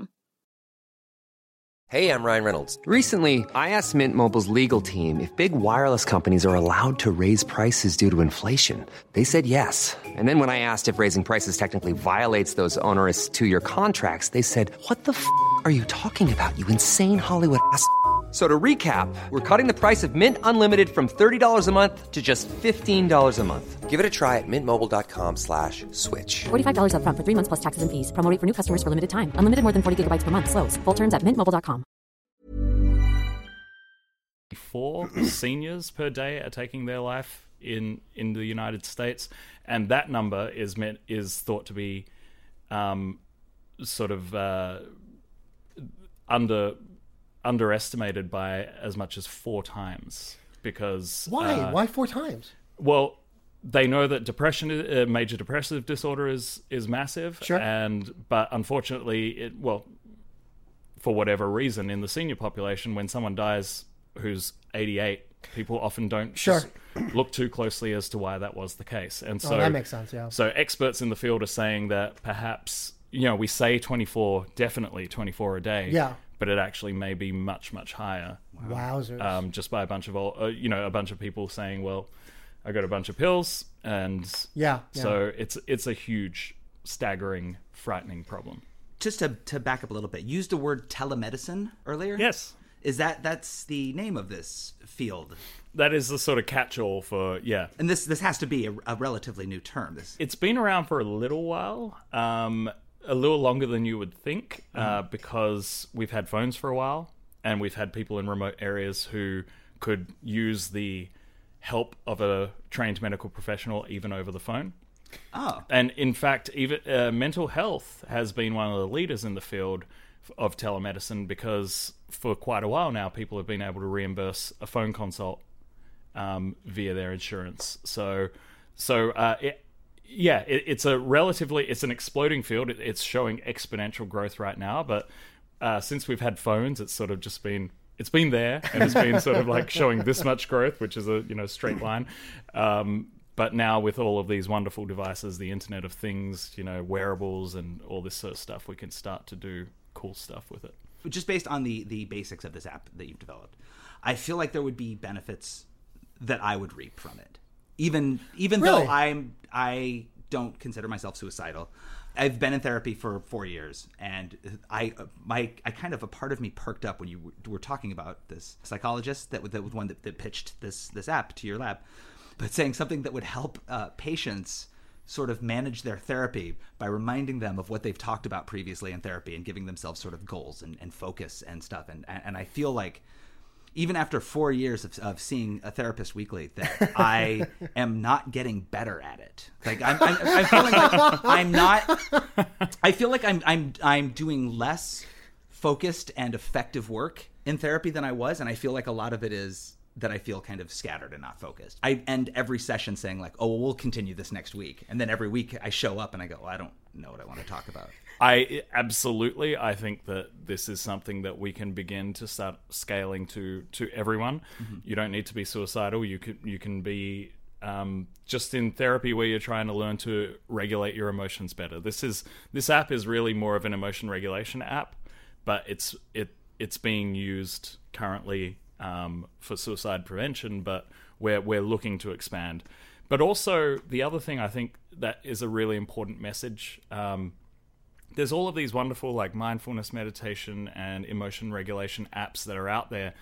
Hey, I'm Ryan Reynolds. Recently, I asked Mint Mobile's legal team if big wireless companies are allowed to raise prices due to inflation. They said yes. And then when I asked if raising prices technically violates those onerous 2-year contracts, they said, "What the f*** are you talking about, you insane Hollywood ass?" So to recap, we're cutting the price of Mint Unlimited from $30 a month to just $15 a month. Give it a try at mintmobile.com/switch. $45 up front for 3 months plus taxes and fees. Promo rate for new customers for limited time. Unlimited more than 40 gigabytes per month. Slows full terms at mintmobile.com. 4 seniors per day are taking their life in the United States. And that number is thought to be underestimated by as much as 4 times, because why 4 times? Well, they know that depression, major depressive disorder, is massive. Sure. But unfortunately, for whatever reason, in the senior population, when someone dies who's 88, people often don't look too closely as to why that was the case. And so that makes sense. Yeah. So experts in the field are saying that perhaps, we say 24 a day. Yeah. But it actually may be much, much higher. Wowzers. Just by a bunch of a bunch of people saying, "Well, I got a bunch of pills," and so it's a huge, staggering, frightening problem. Just to back up a little bit, you used the word telemedicine earlier. Yes, that's the name of this field? That is the sort of catch-all for And this has to be a relatively new term. It's been around for a little while. A little longer than you would think, because we've had phones for a while, and we've had people in remote areas who could use the help of a trained medical professional even over the phone. Oh. And in fact, even mental health has been one of the leaders in the field of telemedicine, because for quite a while now, people have been able to reimburse a phone consult via their insurance. It's an exploding field. It's showing exponential growth right now, but since we've had phones, it's it's been there and it's been sort of like showing this much growth, which is a straight line. But now with all of these wonderful devices, the Internet of Things, wearables and all this sort of stuff, we can start to do cool stuff with it. Just based on the basics of this app that you've developed, I feel like there would be benefits that I would reap from it. Even though I don't consider myself suicidal. I've been in therapy for 4 years, and I kind of, a part of me perked up when you were talking about this psychologist that was one that pitched this app to your lab, but saying something that would help patients sort of manage their therapy by reminding them of what they've talked about previously in therapy and giving themselves sort of goals and focus and stuff. And I feel like even after 4 years of seeing a therapist weekly, that I am not getting better at it. Like I'm feeling like I'm not. I feel like I'm doing less focused and effective work in therapy than I was, and I feel like a lot of it is that I feel kind of scattered and not focused. I end every session saying like, "Oh, well, we'll continue this next week," and then every week I show up and I go, "Well, I don't know what I want to talk about." I think that this is something that we can begin to start scaling to everyone. Mm-hmm. You don't need to be suicidal. You can be just in therapy where you're trying to learn to regulate your emotions better. This app is really more of an emotion regulation app, but it's being used currently for suicide prevention, but we're looking to expand. But also the other thing I think that is a really important message. There's all of these wonderful like mindfulness meditation and emotion regulation apps that are out there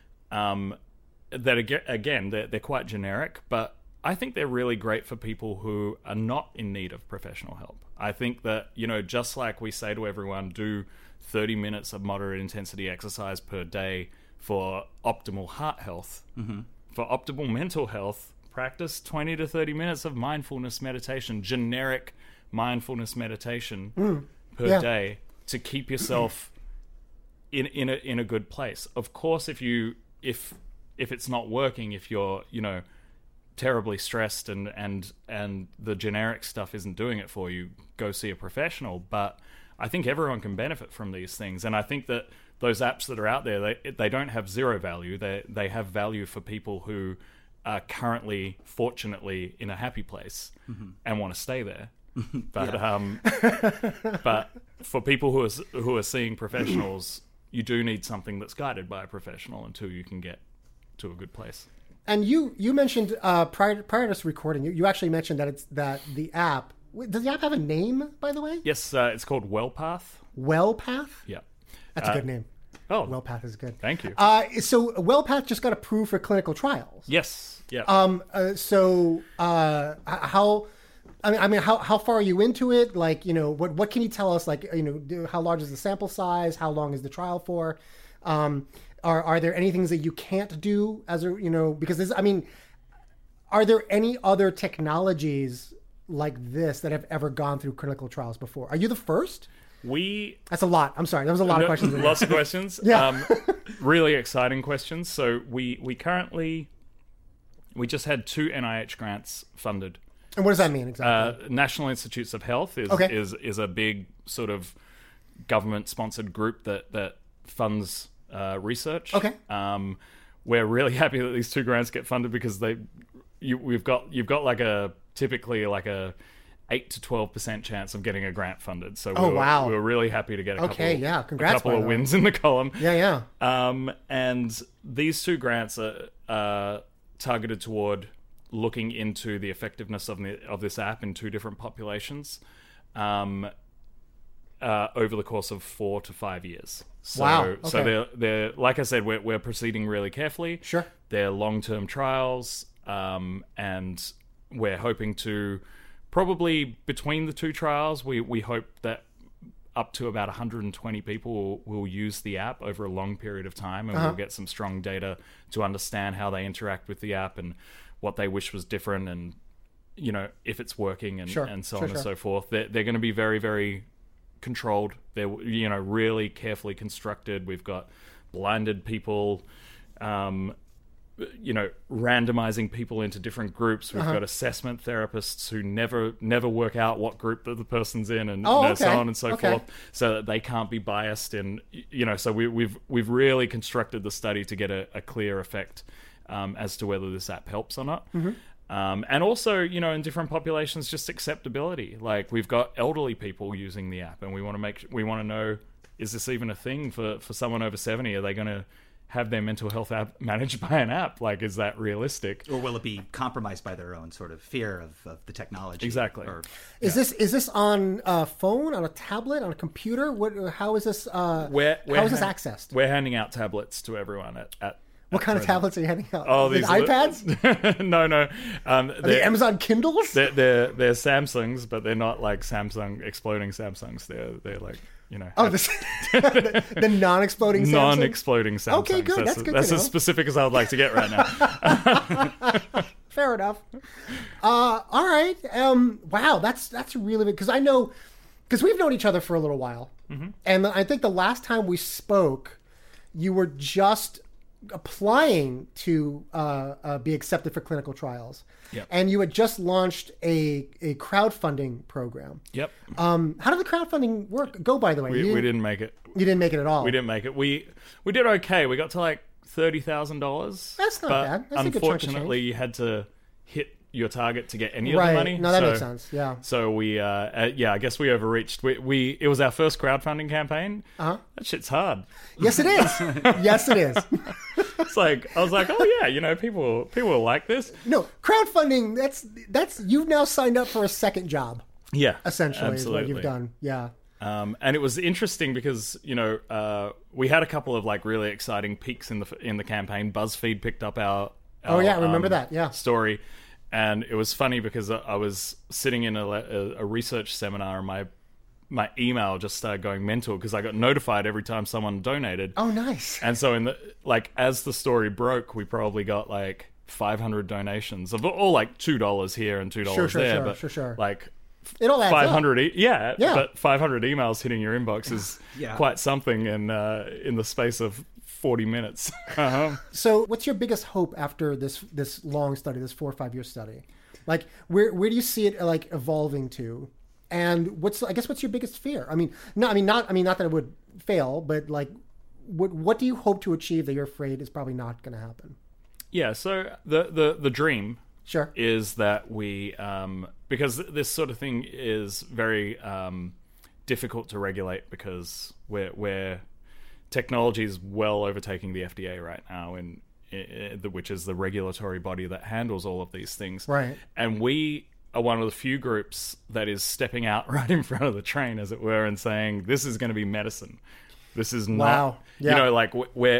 that again, they're quite generic, but I think they're really great for people who are not in need of professional help. I think that, just like we say to everyone, do 30 minutes of moderate intensity exercise per day for optimal heart health, mm-hmm. for optimal mental health, practice 20 to 30 minutes of mindfulness meditation, generic mindfulness meditation per day to keep yourself in a good place. Of course, if it's not working, if you're terribly stressed and the generic stuff isn't doing it for you, go see a professional. But I think everyone can benefit from these things, and I think that those apps that are out there, they don't have zero value. They have value for people who are currently, fortunately, in a happy place mm-hmm. and want to stay there. But but for people who are seeing professionals, you do need something that's guided by a professional until you can get to a good place. And you mentioned prior to this recording, you actually mentioned that the app, does the app have a name, by the way? Yes, it's called WellPath. WellPath? Yeah, that's a good name. Oh, WellPath is good. Thank you. So WellPath just got approved for clinical trials. Yes. Yeah. How far are you into it? Like, what can you tell us? Like, how large is the sample size? How long is the trial for? Are there any things that you can't do because are there any other technologies like this that have ever gone through clinical trials before? Are you the first? That's a lot. I'm sorry. That was a lot of questions. Lots of questions. Yeah. Really exciting questions. So we just had 2 NIH grants funded. And what does that mean exactly? National Institutes of Health is a big sort of government-sponsored group that funds research. Okay. We're really happy that these 2 grants get funded because you've got like typically a 8 to 12% chance of getting a grant funded. So we were really happy to get a couple of wins in the column. Yeah. And these 2 grants are targeted toward looking into the effectiveness of this app in 2 different populations over the course of 4 to 5 years. So, wow. Okay. So they're like I said, we're proceeding really carefully. Sure. They're long-term trials, and we're hoping to probably between the 2 trials, we hope that up to about 120 people will use the app over a long period of time, and we'll get some strong data to understand how they interact with the app and what they wish was different, and if it's working, and so on and so forth. They're going to be very, very controlled. They're really carefully constructed. We've got blinded people randomizing people into different groups. We've got assessment therapists who never work out what group that the person's in, and so on and so forth, so that they can't be biased. And so we've really constructed the study to get a clear effect as to whether this app helps or not. And also, in different populations, just acceptability. Like, we've got elderly people using the app, and we want to know, is this even a thing for someone over 70? Are they going to have their mental health app managed by an app? Like, is that realistic? Or will it be compromised by their own sort of fear of the technology? Exactly. Is this on a phone, on a tablet, on a computer? How is this? How is this accessed? We're handing out tablets to everyone at what kind of tablets are you handing out? Oh, these iPads? No. Are they Amazon Kindles? They're Samsungs, but they're not like exploding Samsungs. They're like, the non-exploding Samsung? Non-exploding Samsungs. Okay, good. That's good. That's as specific as I would like to get right now. Fair enough. All right. Wow, that's really big, because I know, because we've known each other for a little while, and I think the last time we spoke, you were just applying to be accepted for clinical trials. Yep. And you had just launched a crowdfunding program. Yep. How did the crowdfunding go, by the way? We didn't make it. You didn't make it at all? We didn't make it. We did okay. We got to like $30,000. That's not bad. That's a good chunk of change. Unfortunately, you had to hit your target to get any of the money. No, that makes sense. Yeah. So we, I guess we overreached. It was our first crowdfunding campaign. That shit's hard. Yes, it is. Yes, it is. It's like, I was like, oh yeah, people will like this. No, crowdfunding. That's you've now signed up for a second job. Yeah, essentially, absolutely. is what you've done. Yeah. And it was interesting because we had a couple of like really exciting peaks in the campaign. BuzzFeed picked up our I remember that. Yeah. Story. And it was funny because I was sitting in a research seminar, and my email just started going mental because I got notified every time someone donated. Oh, nice! And so as the story broke, we probably got like 500 donations of all like $2 here and $2 there. Sure. Like it all adds 500, up. But 500 emails hitting your inbox is quite something in the space of 40 minutes. So what's your biggest hope after this long study, this 4 or 5 year study? Like where do you see it like evolving to? And what's your biggest fear? Not that it would fail, but like what do you hope to achieve that you're afraid is probably not going to happen? Yeah, so the dream is that we because this sort of thing is very difficult to regulate because we're technology is well overtaking the FDA right now, which is the regulatory body that handles all of these things. Right. And we are one of the few groups that is stepping out right in front of the train, as it were, and saying, this is going to be medicine. This is not, like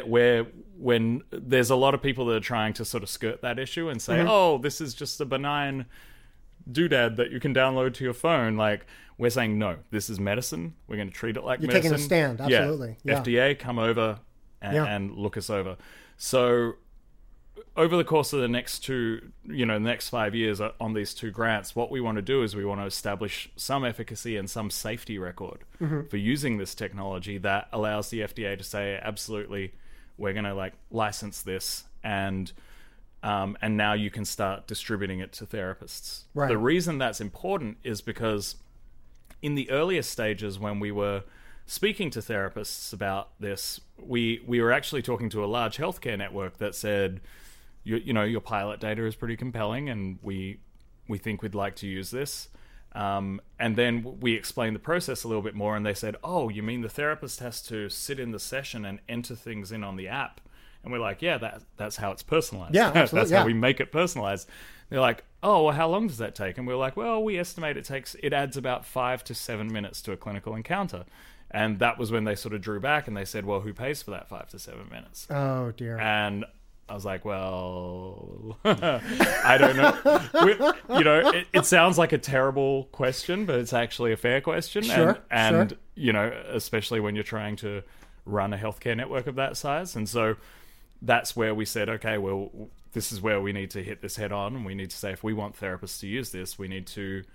when there's a lot of people that are trying to sort of skirt that issue and say, oh, this is just a benign doodad that you can download to your phone. Like, we're saying, no, this is medicine. We're going to treat it like medicine. You're taking a stand, absolutely. Yeah. FDA, come over and look us over. So over the course of the next the next 5 years on these 2 grants, what we want to do is we want to establish some efficacy and some safety record for using this technology that allows the FDA to say, absolutely, we're going to like license this and now you can start distributing it to therapists. Right. The reason that's important is because in the earliest stages when we were speaking to therapists about this, we were actually talking to a large healthcare network that said, your pilot data is pretty compelling and we think we'd like to use this. And then we explained the process a little bit more and they said, oh, you mean the therapist has to sit in the session and enter things in on the app? And we're like, yeah, that's how it's personalized. Yeah, absolutely. That's how we make it personalized. They're like, oh, well, how long does that take? And we're like, well, we estimate it adds about 5 to 7 minutes to a clinical encounter. And that was when they sort of drew back and they said, well, who pays for that 5 to 7 minutes? Oh, dear. And I was like, well, I don't know. It sounds like a terrible question, but it's actually a fair question. Sure. And especially when you're trying to run a healthcare network of that size. And so that's where we said, okay, well, this is where we need to hit this head on. And we need to say, if we want therapists to use this, we need to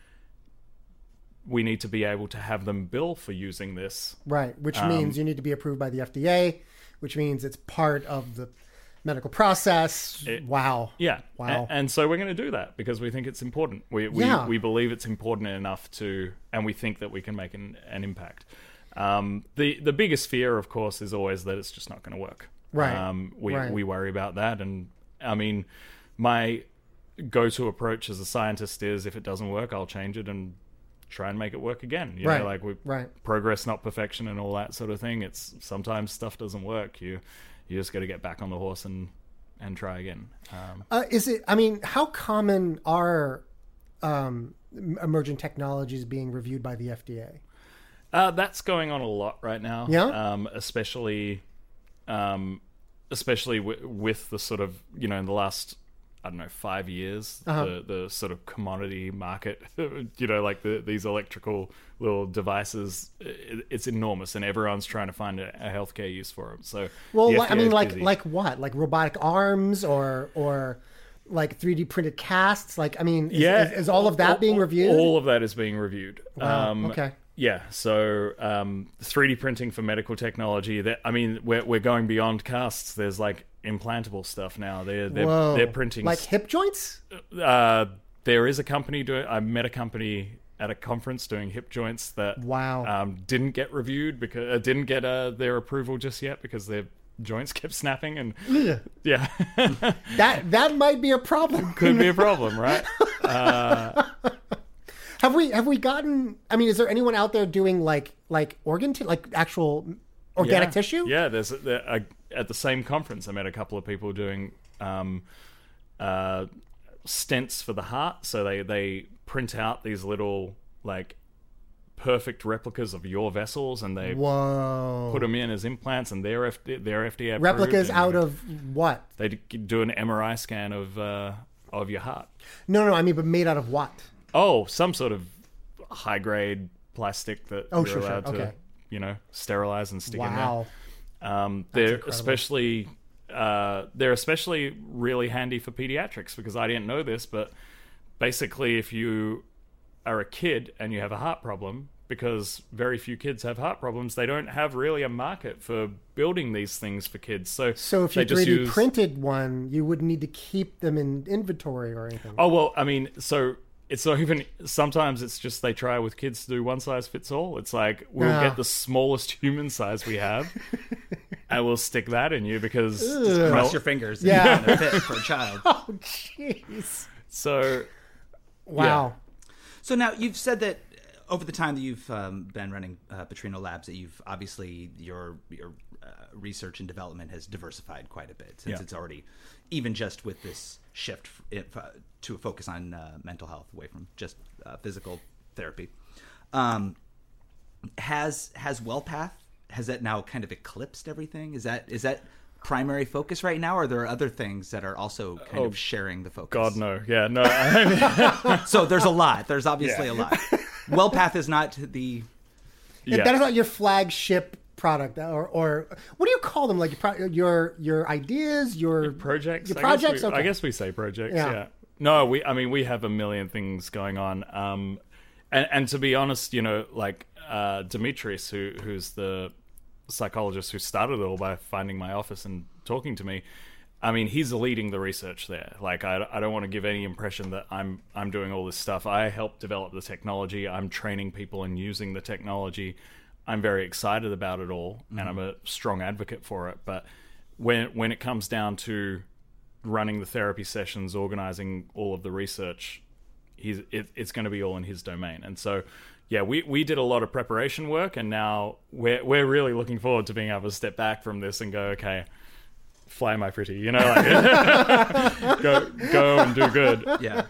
be able to have them bill for using this. Right. Which means you need to be approved by the FDA, which means it's part of the medical process. Wow. Yeah. Wow. And so we're going to do that because we think it's important. We believe it's important enough to, and we think that we can make an impact. The biggest fear, of course, is always that it's just not going to work. Right. We worry about that. And I mean, my go-to approach as a scientist is if it doesn't work, I'll change it and try and make it work again. You know, like progress, not perfection, and all that sort of thing. It's sometimes stuff doesn't work. You just got to get back on the horse and try again. How common are emerging technologies being reviewed by the FDA? That's going on a lot right now. Yeah. Especially with the sort of, in the last, 5 years, the sort of commodity market, these electrical little devices, it's enormous, and everyone's trying to find a healthcare use for them. So, like what? Like robotic arms or like 3D printed casts? Is all of that being reviewed? All of that is being reviewed. Wow. Okay. Yeah, so 3D printing for medical technology. We're going beyond casts. There's like implantable stuff now. They're printing like hip joints. There is a company I met a company at a conference doing hip joints that didn't get reviewed because didn't get their approval just yet because their joints kept snapping and yeah. that might be a problem. Could be a problem, right? Have we gotten? I mean, is there anyone out there doing like organ like actual organic tissue? Yeah, there's at the same conference I met a couple of people doing stents for the heart. So they print out these little like perfect replicas of your vessels and they put them in as implants, and they're FDA approved. Replicas out of what? They do an MRI scan of your heart. No, I mean, but made out of what? Oh, some sort of high-grade plastic that you're allowed to, sterilize and stick in there. They're especially really handy for pediatrics because I didn't know this, but basically if you are a kid and you have a heart problem, because very few kids have heart problems, they don't have really a market for building these things for kids. So if you 3D printed one, you wouldn't need to keep them in inventory or anything. Oh, well, I mean, so... It's not even, sometimes it's just they try with kids to do one size fits all. It's like, we'll get the smallest human size we have and we'll stick that in you because... Just cross your fingers. Yeah. And fit for a child. Oh, jeez. So, wow. Yeah. So now you've said that over the time that you've been running Petrino Labs, that you've obviously, your research and development has diversified quite a bit since it's already, even just with this shift to a focus on mental health away from just physical therapy. Has WellPath, has that now kind of eclipsed everything? Is that primary focus right now, or are there other things that are also kind of sharing the focus? God, no. Yeah, no. So there's a lot. There's obviously a lot. WellPath is not the... Yeah. That is not your flagship product, or what do you call them? Like your ideas, your projects. Your projects. I guess we say projects. Yeah. No, we have a million things going on. And to be honest, Dimitris, who's the psychologist who started it all by finding my office and talking to me, I mean, he's leading the research there. Like, I don't want to give any impression that I'm doing all this stuff. I helped develop the technology. I'm training people and using the technology. I'm very excited about it all, and I'm a strong advocate for it. But when it comes down to running the therapy sessions, organizing all of the research, it's going to be all in his domain. And so, yeah, we did a lot of preparation work, and now we're really looking forward to being able to step back from this and go, okay, fly my pretty, go and do good. Yeah.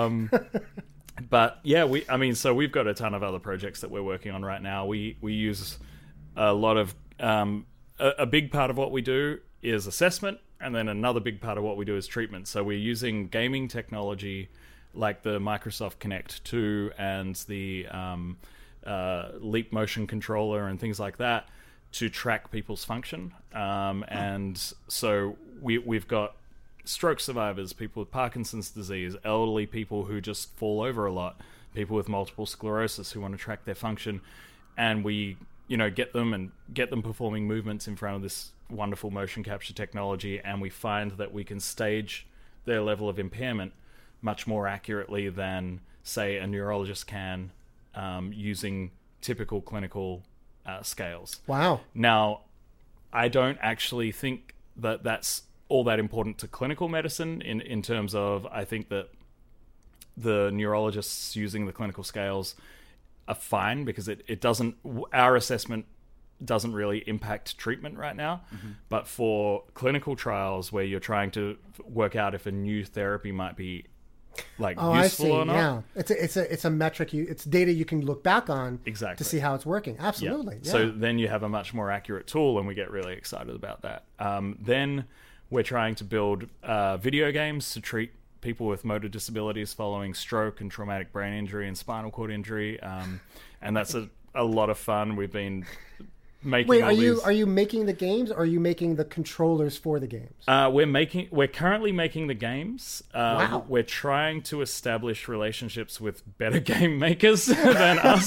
But yeah, so we've got a ton of other projects that we're working on right now. We use a lot of a big part of what we do is assessment, and then another big part of what we do is treatment. So we're using gaming technology like the Microsoft Kinect 2 and the Leap motion controller and things like that to track people's function. And so we've got stroke survivors, people with Parkinson's disease, elderly people who just fall over a lot, people with multiple sclerosis who want to track their function. And we get them performing movements in front of this wonderful motion capture technology, and we find that we can stage their level of impairment much more accurately than, say, a neurologist can using typical clinical scales. Wow. Now, I don't actually think that that's all that important to clinical medicine in terms of, I think that the neurologists using the clinical scales are fine because it doesn't, our assessment doesn't really impact treatment right now. Mm-hmm. But for clinical trials where you're trying to work out if a new therapy might be useful or not. Yeah, it's a metric. It's data you can look back on exactly to see how it's working. Absolutely. Yeah. So then you have a much more accurate tool, and we get really excited about that. Then we're trying to build video games to treat people with motor disabilities following stroke and traumatic brain injury and spinal cord injury, and that's a lot of fun. We've been making. Wait, are you making the games, or are you making the controllers for the games? We're currently making the games. Wow. We're trying to establish relationships with better game makers than us,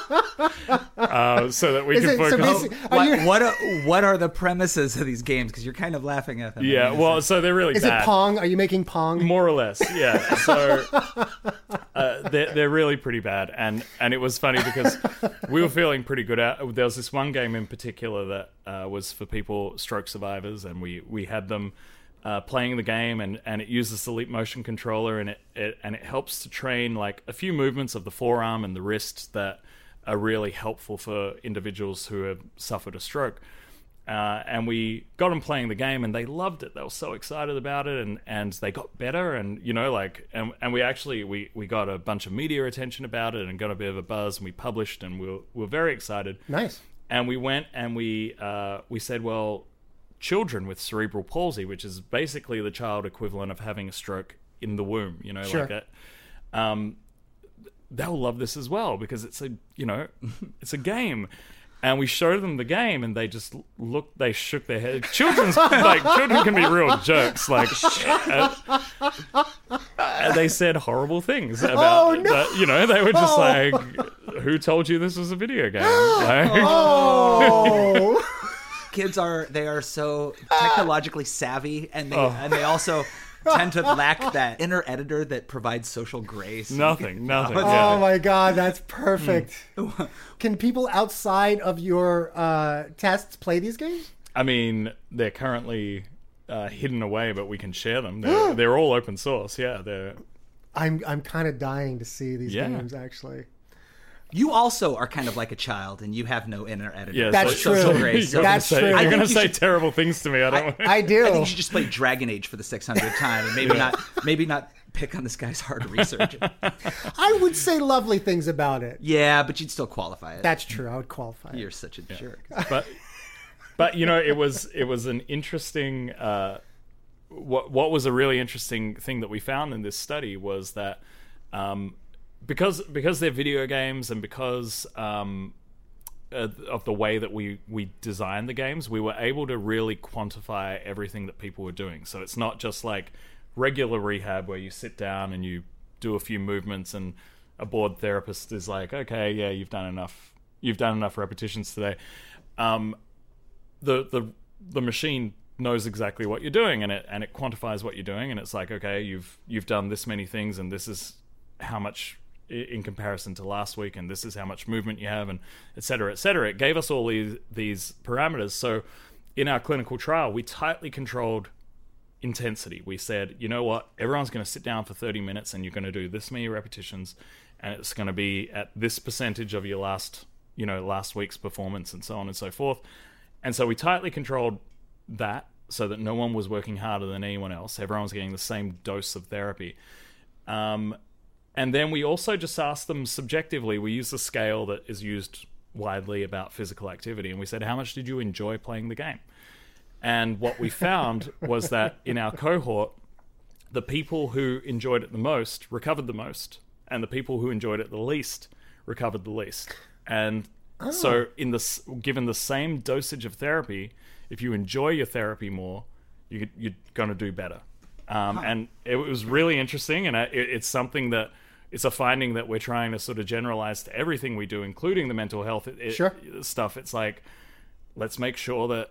so that we can focus. What are the premises of these games? Because you're kind of laughing at them. Yeah, well, so they're really bad. Is it Pong? Are you making Pong? More or less, yeah. So they're really pretty bad, and it was funny because we were feeling pretty good. There was this one game in particular that was for stroke survivors, and we had them playing the game, and it uses the Leap Motion controller, and it helps to train like a few movements of the forearm and the wrist that are really helpful for individuals who have suffered a stroke. And we got them playing the game, and they loved it. They were so excited about it, and they got better, and and we actually we got a bunch of media attention about it, and got a bit of a buzz, and we published, and we were very excited. Nice. And we went and we said, well, children with cerebral palsy, which is basically the child equivalent of having a stroke in the womb, sure. like that. They'll love this as well because it's it's a game. And we showed them the game, and they just looked. They shook their head. Children can be real jerks. And they said horrible things about. Oh, no. They were just like, "Who told you this was a video game?" Kids are so technologically savvy, and they also tend to lack that inner editor that provides social grace. Nothing. Oh my God, that's perfect. Can people outside of your tests play these games? I mean, they're currently hidden away, but we can share them. They're all open source. Yeah, I'm kind of dying to see these games actually. You also are kind of like a child, and you have no inner editor. Yeah, that's true. That's true. You're going to say terrible things to me. I do. I think you should just play Dragon Age for the 600th time, and maybe not pick on this guy's hard research. I would say lovely things about it. Yeah, but you'd still qualify it. That's true. I would qualify it. You're such a jerk. But it was an interesting. What was a really interesting thing that we found in this study was that. Because they're video games, and because of the way that we designed the games, we were able to really quantify everything that people were doing. So it's not just like regular rehab where you sit down and you do a few movements, and a bored therapist is like, "Okay, yeah, you've done enough repetitions today." The machine knows exactly what you're doing, and it quantifies what you're doing, and it's like, okay, you've done this many things, and this is how much in comparison to last week, and this is how much movement you have, and et cetera, et cetera. It gave us all these parameters. So in our clinical trial, we tightly controlled intensity. We said, you know what, everyone's going to sit down for 30 minutes, and you're going to do this many repetitions, and it's going to be at this percentage of your last week's performance, and so on and so forth. And so we tightly controlled that so that no one was working harder than anyone else. Everyone was getting the same dose of therapy. And then we also just asked them subjectively. We used a scale that is used widely about physical activity, and we said, how much did you enjoy playing the game? And what we found was that in our cohort, the people who enjoyed it the most recovered the most, and the people who enjoyed it the least recovered the least. And so given the same dosage of therapy, if you enjoy your therapy more, you're going to do better. And it was really interesting, and it's something that it's a finding that we're trying to sort of generalize to everything we do, including the mental health stuff. It's like, let's make sure that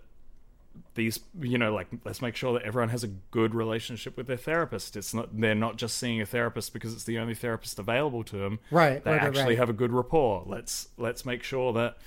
let's make sure that everyone has a good relationship with their therapist. They're not just seeing a therapist because it's the only therapist available to them. Right. They actually have a good rapport. Let's make sure that,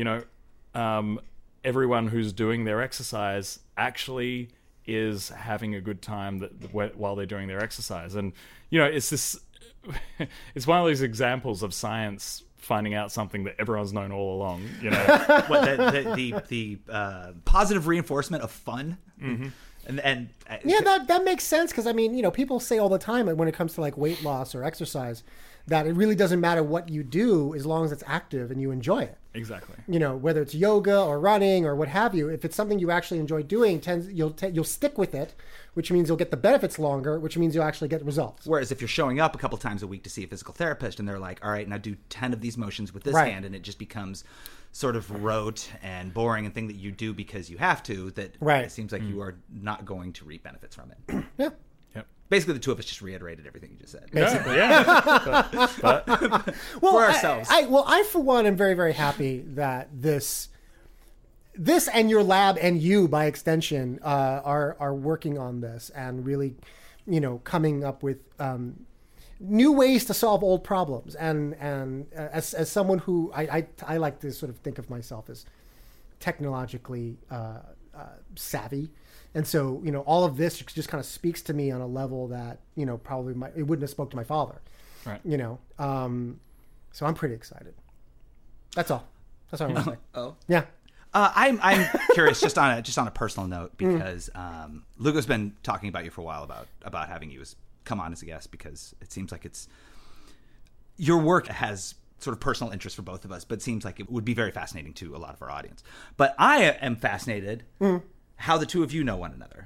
everyone who's doing their exercise actually is having a good time while they're doing their exercise. And, it's one of these examples of science finding out something that everyone's known all along. What the positive reinforcement of fun. Mm-hmm. And that makes sense, because I mean, people say all the time when it comes to like weight loss or exercise that it really doesn't matter what you do as long as it's active and you enjoy it. Exactly. Whether it's yoga or running or what have you, if it's something you actually enjoy doing, you'll stick with it, which means you'll get the benefits longer, which means you'll actually get results. Whereas if you're showing up a couple times a week to see a physical therapist and they're like, all right, now do 10 of these motions with this hand, and it just becomes sort of rote and boring and thing that you do because you have to, that it seems like you are not going to reap benefits from it. Yeah. Basically, the two of us just reiterated everything you just said. Basically. But for ourselves. I, for one, am very, very happy that this and your lab and you, by extension, are working on this and really, coming up with new ways to solve old problems. And as someone who I like to sort of think of myself as technologically savvy. And so, all of this just kind of speaks to me on a level that, probably it wouldn't have spoke to my father. Right. So I'm pretty excited. That's all. That's all I want to say. Oh. Yeah. I'm curious, just on a personal note, because Lugo's been talking about you for a while about having you come on as a guest, because it seems like your work has sort of personal interest for both of us, but it seems like it would be very fascinating to a lot of our audience. But I am fascinated how the two of you know one another.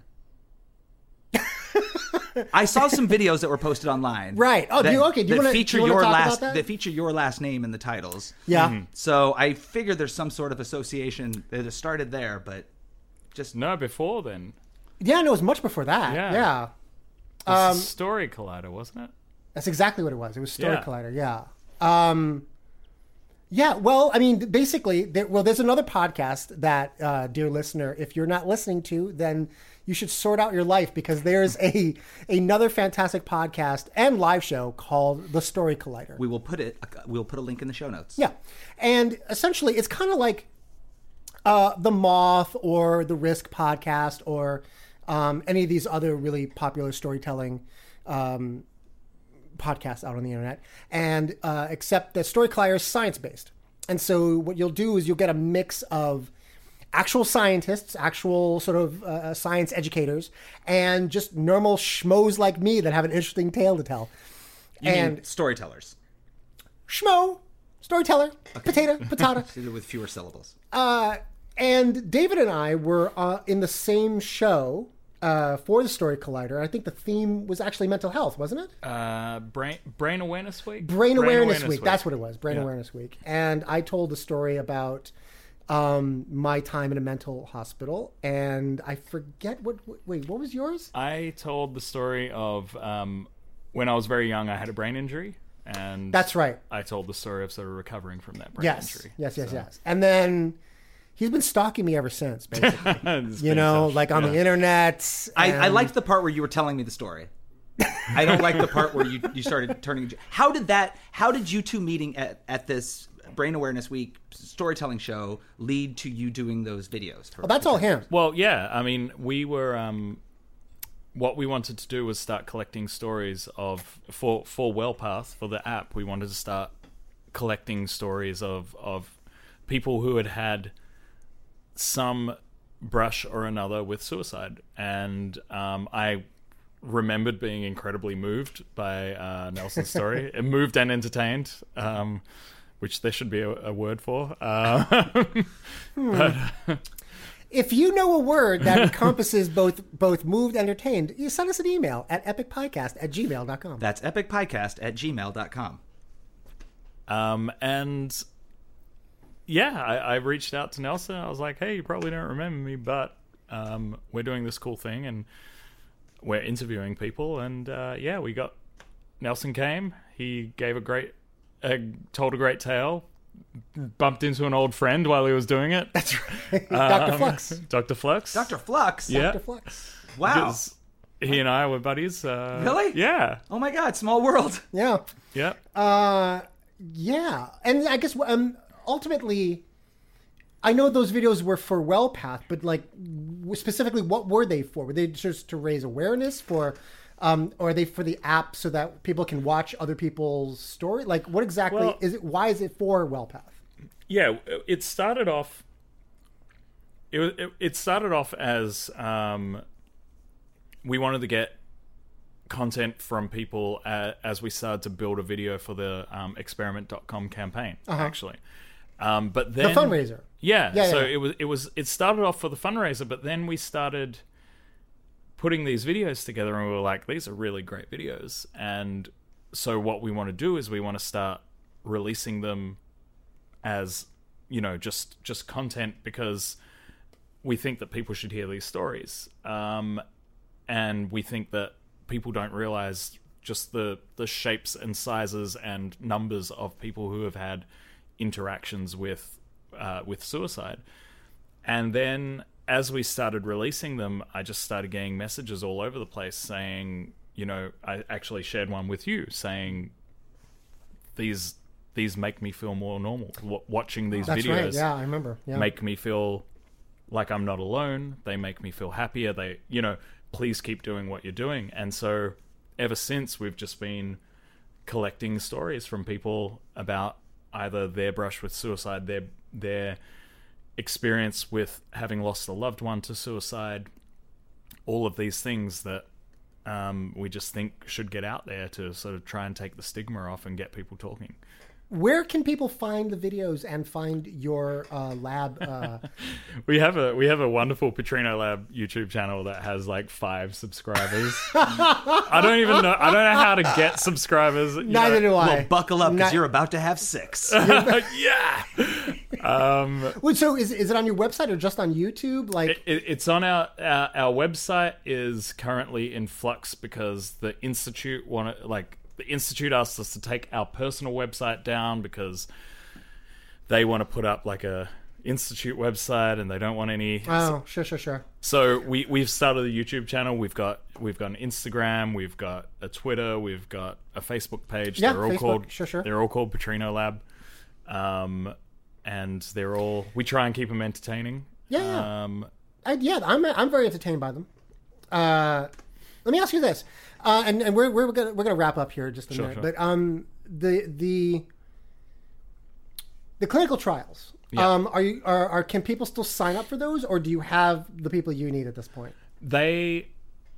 I saw some videos that were posted online. Right. Oh, do you want to talk about that? That feature your last name in the titles. Yeah. Mm-hmm. So I figured there's some sort of association that has started there, but just before then. Yeah, no, it was much before that. Yeah. It was Story Collider, wasn't it? That's exactly what it was. It was Story Collider. Yeah. Yeah, well, I mean, basically, there's another podcast that, dear listener, if you're not listening to, then you should sort out your life, because there's another fantastic podcast and live show called The Story Collider. We'll put a link in the show notes. Yeah, and essentially, it's kind of like the Moth or the Risk podcast or any of these other really popular storytelling podcasts out on the internet, and except that Story Collider is science-based. And so what you'll do is you'll get a mix of actual scientists, actual sort of science educators, and just normal schmoes like me that have an interesting tale to tell. You mean storytellers? Schmo, storyteller, patata. With fewer syllables. And David and I were in the same show for the Story Collider. I think the theme was actually mental health, wasn't it? Brain Awareness Week? Brain Awareness Week. That's what it was. Brain Awareness Week. And I told the story about my time in a mental hospital, and I forget what was yours? I told the story of when I was very young, I had a brain injury. And that's right. I told the story of sort of recovering from that brain injury. Yes. And then he's been stalking me ever since, basically. Like on the internet. I liked the part where you were telling me the story. I don't like the part where you started turning. How did you two meeting at this Brain Awareness Week storytelling show lead to you doing those videos? That's all him. Well, yeah. I mean, we were. What we wanted to do was start collecting stories for WellPath, for the app. We wanted to start collecting stories of people who had some brush or another with suicide. And I remembered being incredibly moved by Nelson's story. Moved and entertained, which there should be a word for. If you know a word that encompasses both moved and entertained, you send us an email at epicpodcast@gmail.com. That's epicpodcast@gmail.com. And yeah, I reached out to Nelson. I was like, hey, you probably don't remember me, but we're doing this cool thing and we're interviewing people. And we got Nelson came. He gave told a great tale. Bumped into an old friend while he was doing it. That's right. Dr. Flux. Dr. Flux. Dr. Flux? Yeah. Dr. Flux. Wow. Because he and I were buddies. Really? Yeah. Oh my God, small world. Yeah. Yeah. Yeah. And I guess ultimately, I know those videos were for WellPath, but like specifically, what were they for? Were they just to raise awareness for... or are they for the app so that people can watch other people's story? Like, what exactly is it? Why is it for WellPath? Yeah, it started off. It started off as we wanted to get content from people as we started to build a video for the experiment.com campaign. Actually, but then the fundraiser. Yeah. So it started off for the fundraiser, but then we started putting these videos together and we were like, these are really great videos. And so what we want to do is we want to start releasing them as, just content, because we think that people should hear these stories. And we think that people don't realize just the shapes and sizes and numbers of people who have had interactions with suicide. And then as we started releasing them, I just started getting messages all over the place saying, I actually shared one with you saying, these make me feel more normal. Watching these That's videos, right. Yeah, I remember. Yeah. Make me feel like I'm not alone. They make me feel happier. They, please keep doing what you're doing. And so ever since, we've just been collecting stories from people about either their brush with suicide, their experience with having lost a loved one to suicide, all of these things that we just think should get out there to sort of try and take the stigma off and get people talking. Where can people find the videos and find your lab? We have a wonderful Petrino Lab YouTube channel that has like 5 subscribers. I don't know how to get subscribers. Neither do I. Well, buckle up because you're about to have 6. Yeah. Wait, so is it on your website or just on YouTube? Like it's on our website is currently in flux because the Institute the Institute asked us to take our personal website down because they want to put up like a Institute website and they don't want any. Oh, sure. So we've started a YouTube channel. We've got an Instagram. We've got a Twitter. We've got a Facebook page. Yeah, they're all Facebook. called. Sure. They're all called Petrino Lab, and they're all. We try and keep them entertaining. Yeah. I'm very entertained by them. Let me ask you this. And we're gonna wrap up here in just a minute. Sure. But the clinical trials. Yeah. Can people still sign up for those, or do you have the people you need at this point? They're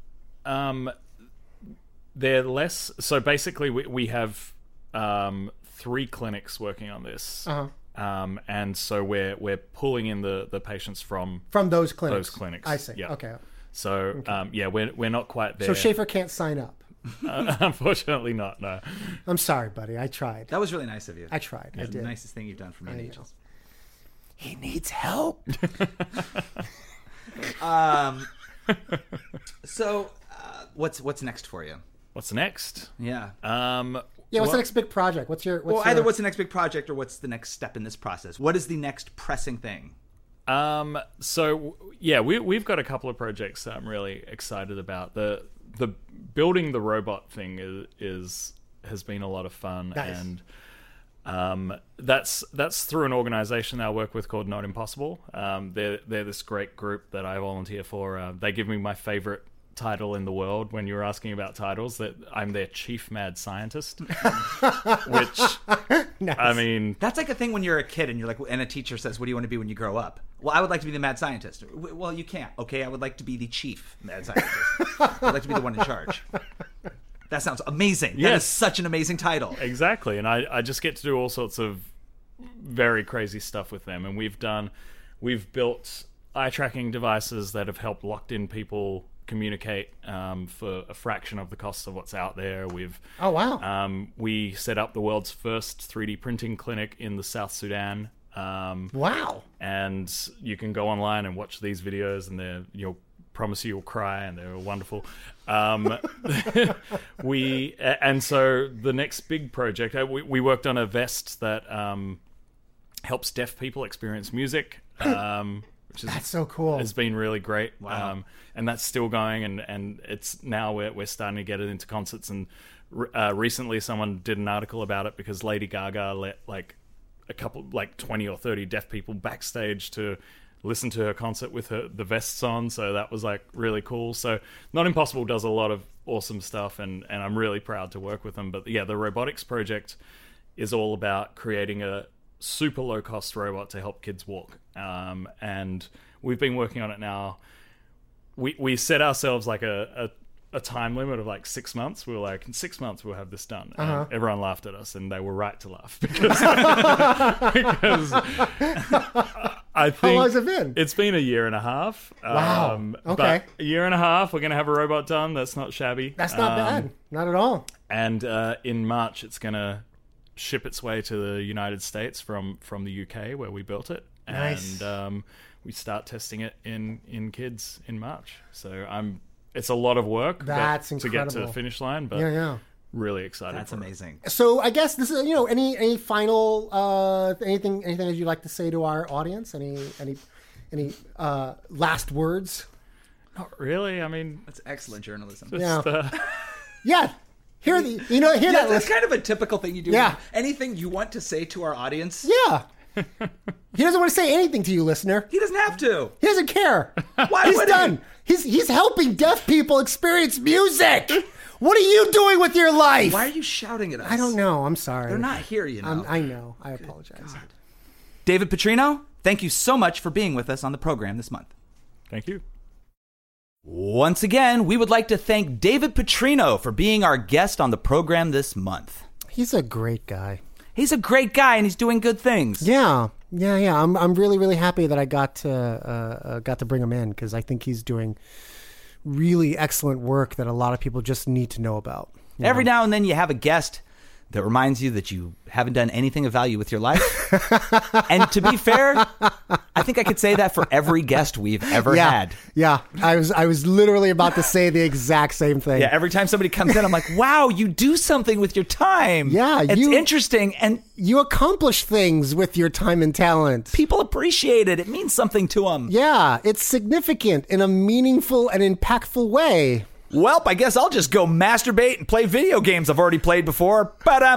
less. So basically, we have 3 clinics working on this. And so we're pulling in the patients from those clinics. Those clinics. I see. Yeah. Okay. So we're not quite there. So Schaefer can't sign up. Unfortunately not, no. I'm sorry, buddy. I tried. That was really nice of you. I tried. I did. The nicest thing you've done for me in ages. He needs help. So, what's next for you? What's next? Yeah. What's the next big project? What's the next big project or what's the next step in this process? What is the next pressing thing? We've got a couple of projects that I'm really excited about. The building the robot thing has been a lot of fun. Nice. And that's through an organization that I work with called Not Impossible. They're this great group that I volunteer for. They give me my favorite title in the world when you were asking about titles, that I'm their chief mad scientist. Which nice. I mean, that's like a thing when you're a kid and you're like, and a teacher says, what do you want to be when you grow up? Well, I would like to be the mad scientist. Well, you can't. Okay, I would like to be the chief mad scientist. I'd like to be the one in charge. That sounds amazing. Yes. That is such an amazing title. Exactly. And I just get to do all sorts of very crazy stuff with them. And we've built eye tracking devices that have helped locked in people communicate for a fraction of the cost of what's out there. Oh wow. We set up the world's first 3D printing clinic in the South Sudan. Wow. And you can go online and watch these videos, and they're promise you you'll cry, and they were wonderful. And so the next big project, we worked on a vest that helps deaf people experience music, which is that's so cool. Has been really great. Wow. And that's still going, and it's now we're starting to get it into concerts. And recently, someone did an article about it because Lady Gaga let like a couple, like 20 or 30 deaf people backstage to listen to her concert with the vests on. So that was like really cool. So Not Impossible does a lot of awesome stuff, and I'm really proud to work with them. But yeah, the robotics project is all about creating a super low cost robot to help kids walk. And we've been working on it now. We set ourselves like a time limit of like 6 months. We were like, in 6 months we'll have this done. And everyone laughed at us, and they were right to laugh because I think, how long has it been? It's been a year and a half. Wow. Okay. But a year and a half, we're going to have a robot done. That's not shabby. That's not bad. Not at all. And in March, it's going to ship its way to the United States from the UK where we built it. Nice. And we start testing it in kids in March. So it's a lot of work to get to the finish line, but really excited. That's amazing. So I guess this is, any final anything that you'd like to say to our audience? Any last words? Not really. I mean, that's excellent journalism. Yeah. That's kind of a typical thing you do. Yeah. Anything you want to say to our audience? Yeah. He doesn't want to say anything to you, listener. He doesn't have to. He doesn't care. Why He's would done. He's helping deaf people experience music. What are you doing with your life? Why are you shouting at us? I don't know. I'm sorry. They're not here, you know. I know. I apologize. God. David Petrino, thank you so much for being with us on the program this month. Thank you. Once again, we would like to thank David Petrino for being our guest on the program this month. He's a great guy. He's a great guy, and he's doing good things. Yeah. I'm really, really happy that I got to bring him in, because I think he's doing really excellent work that a lot of people just need to know about. Every now and then you have a guest that reminds you that you haven't done anything of value with your life. And to be fair, I think I could say that for every guest we've ever had. Yeah, I was literally about to say the exact same thing. Yeah, every time somebody comes in, I'm like, wow, you do something with your time. Yeah. It's interesting. And you accomplish things with your time and talent. People appreciate it. It means something to them. Yeah, it's significant in a meaningful and impactful way. Well, I guess I'll just go masturbate and play video games I've already played before.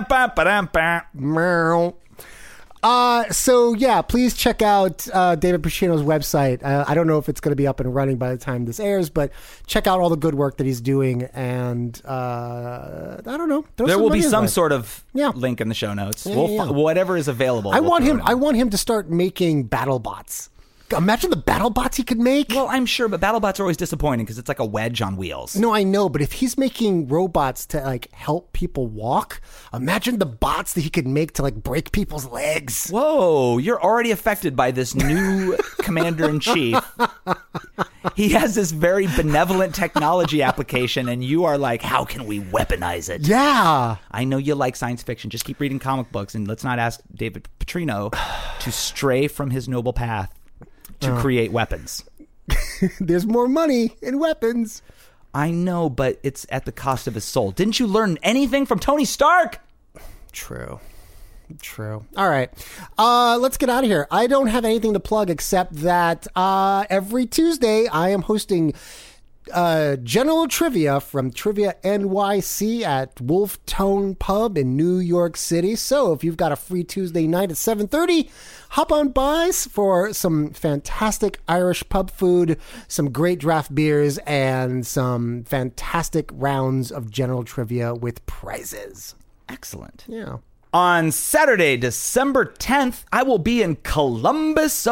So yeah, please check out David Petrino's website. I don't know if it's going to be up and running by the time this airs, but check out all the good work that he's doing. And I don't know. There will be some sort of link in the show notes. Whatever is available. I want him to start making battle bots. Imagine the battle bots he could make. Well, I'm sure, but battle bots are always disappointing because it's like a wedge on wheels. No, I know, but if he's making robots to like help people walk, imagine the bots that he could make to like break people's legs. Whoa, you're already affected by this new commander-in-chief. He has this very benevolent technology application, and you are like, how can we weaponize it? Yeah. I know you like science fiction. Just keep reading comic books, and let's not ask David Petrino to stray from his noble path to create weapons. There's more money in weapons. I know, but it's at the cost of his soul. Didn't you learn anything from Tony Stark? True. All right. Let's get out of here. I don't have anything to plug except that every Tuesday I am hosting general trivia from Trivia NYC at Wolf Tone Pub in New York City. So if you've got a free Tuesday night at 7:30, hop on by for some fantastic Irish pub food, some great draft beers, and some fantastic rounds of general trivia with prizes. Excellent. Yeah. On Saturday, December 10th, I will be in Columbus,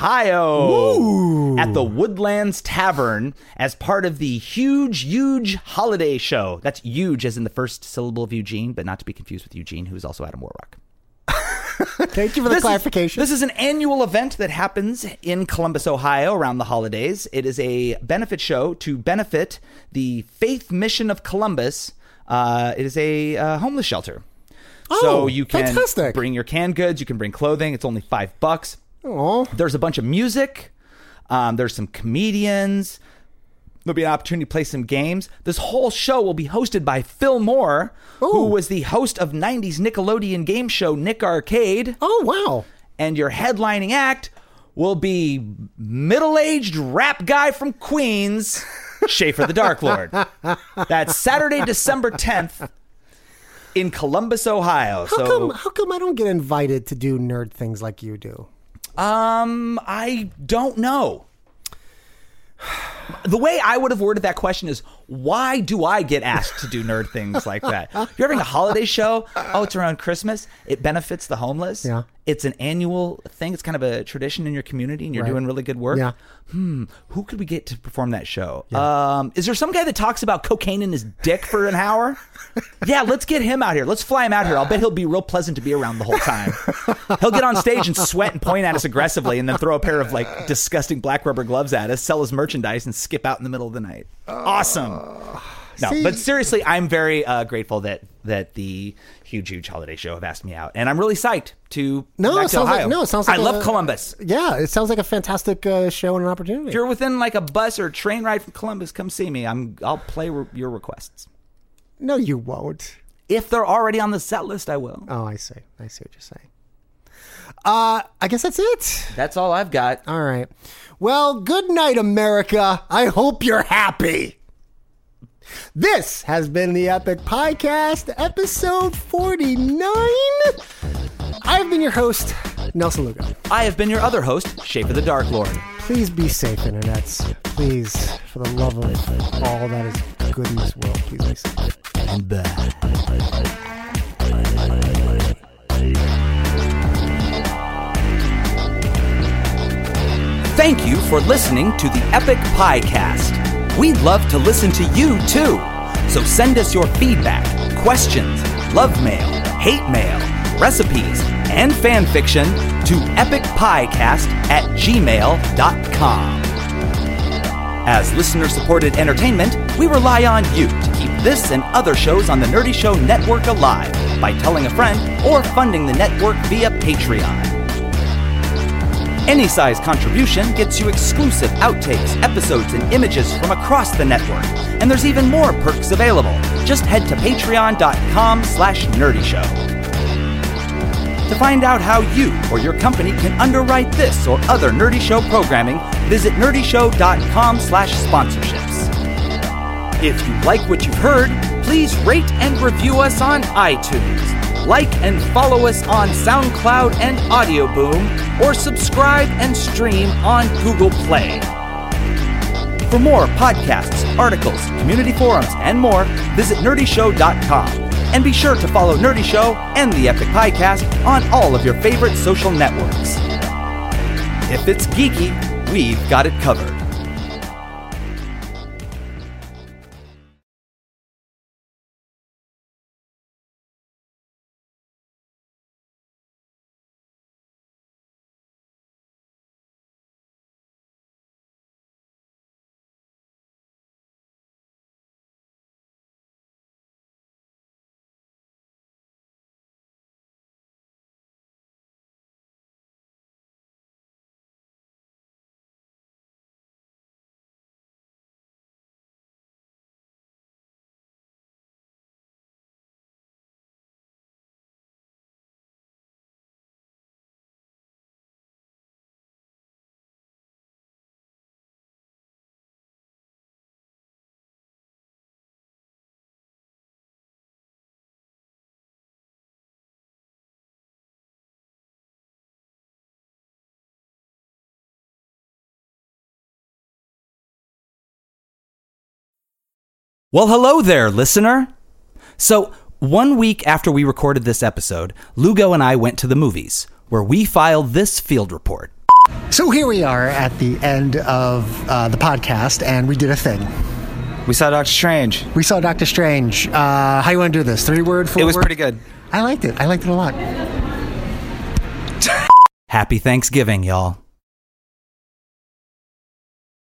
Ohio at the Woodlands Tavern as part of the Huge Holiday Show. That's huge as in the first syllable of Eugene, but not to be confused with Eugene, who is also Adam Warrock. Thank you for the clarification. This is an annual event that happens in Columbus, Ohio around the holidays. It is a benefit show to benefit the Faith Mission of Columbus. It is a homeless shelter. So you can bring your canned goods. You can bring clothing. It's only $5. Aww. There's a bunch of music. There's some comedians. There'll be an opportunity to play some games. This whole show will be hosted by Phil Moore, who was the host of 90s Nickelodeon game show Nick Arcade. Oh, wow. And your headlining act will be middle-aged rap guy from Queens, Schaefer the Dark Lord. That's Saturday, December 10th in Columbus, Ohio. How come I don't get invited to do nerd things like you do? I don't know. The way I would have worded that question is, why do I get asked to do nerd things like that? You're having a holiday show. Oh, it's around Christmas. It benefits the homeless. Yeah. It's an annual thing. It's kind of a tradition in your community, and you're doing really good work. Yeah. Who could we get to perform that show? Yeah. Is there some guy that talks about cocaine in his dick for an hour? Yeah, let's get him out here. Let's fly him out here. I'll bet he'll be real pleasant to be around the whole time. He'll get on stage and sweat and point at us aggressively, and then throw a pair of like disgusting black rubber gloves at us, sell his merchandise, and skip out in the middle of the night. Awesome. No, but seriously, I'm very grateful that the huge holiday show have asked me out, and I'm really psyched to back to Ohio. It sounds like I love Columbus. Yeah, it sounds like a fantastic show and an opportunity. If you're within like a bus or train ride from Columbus, come see me. I'll play your requests. No, you won't. If they're already on the set list, I will. Oh, I see what you're saying. I guess that's it. That's all I've got. All right. Well, good night, America. I hope you're happy. This has been the Epic Podcast, episode 49. I've been your host, Nelson Lugo. I have been your other host, Schaefer the Dark Lord. Please be safe, internets. Please, for the love of all that is good in this world, please be safe. And bye. Thank you for listening to the Epic Piecast. We'd love to listen to you too. So send us your feedback, questions, love mail, hate mail, recipes, and fan fiction to epicpiecast@gmail.com. As listener-supported entertainment, we rely on you to keep this and other shows on the Nerdy Show Network alive by telling a friend or funding the network via Patreon. Any size contribution gets you exclusive outtakes, episodes, and images from across the network. And there's even more perks available. Just head to patreon.com/nerdyshow. To find out how you or your company can underwrite this or other Nerdy Show programming, visit nerdyshow.com/sponsorships. If you like what you've heard, please rate and review us on iTunes. Like and follow us on SoundCloud and Audio Boom, or subscribe and stream on Google Play. For more podcasts, articles, community forums, and more, visit nerdyshow.com. And be sure to follow Nerdy Show and the Epic Piecast on all of your favorite social networks. If it's geeky, we've got it covered. Well, hello there, listener. So, 1 week after we recorded this episode, Lugo and I went to the movies, where we filed this field report. So here we are at the end of the podcast, and we did a thing. We saw Doctor Strange. How you want to do this? 3-word, 4-word? It was pretty good. I liked it. I liked it a lot. Happy Thanksgiving, y'all.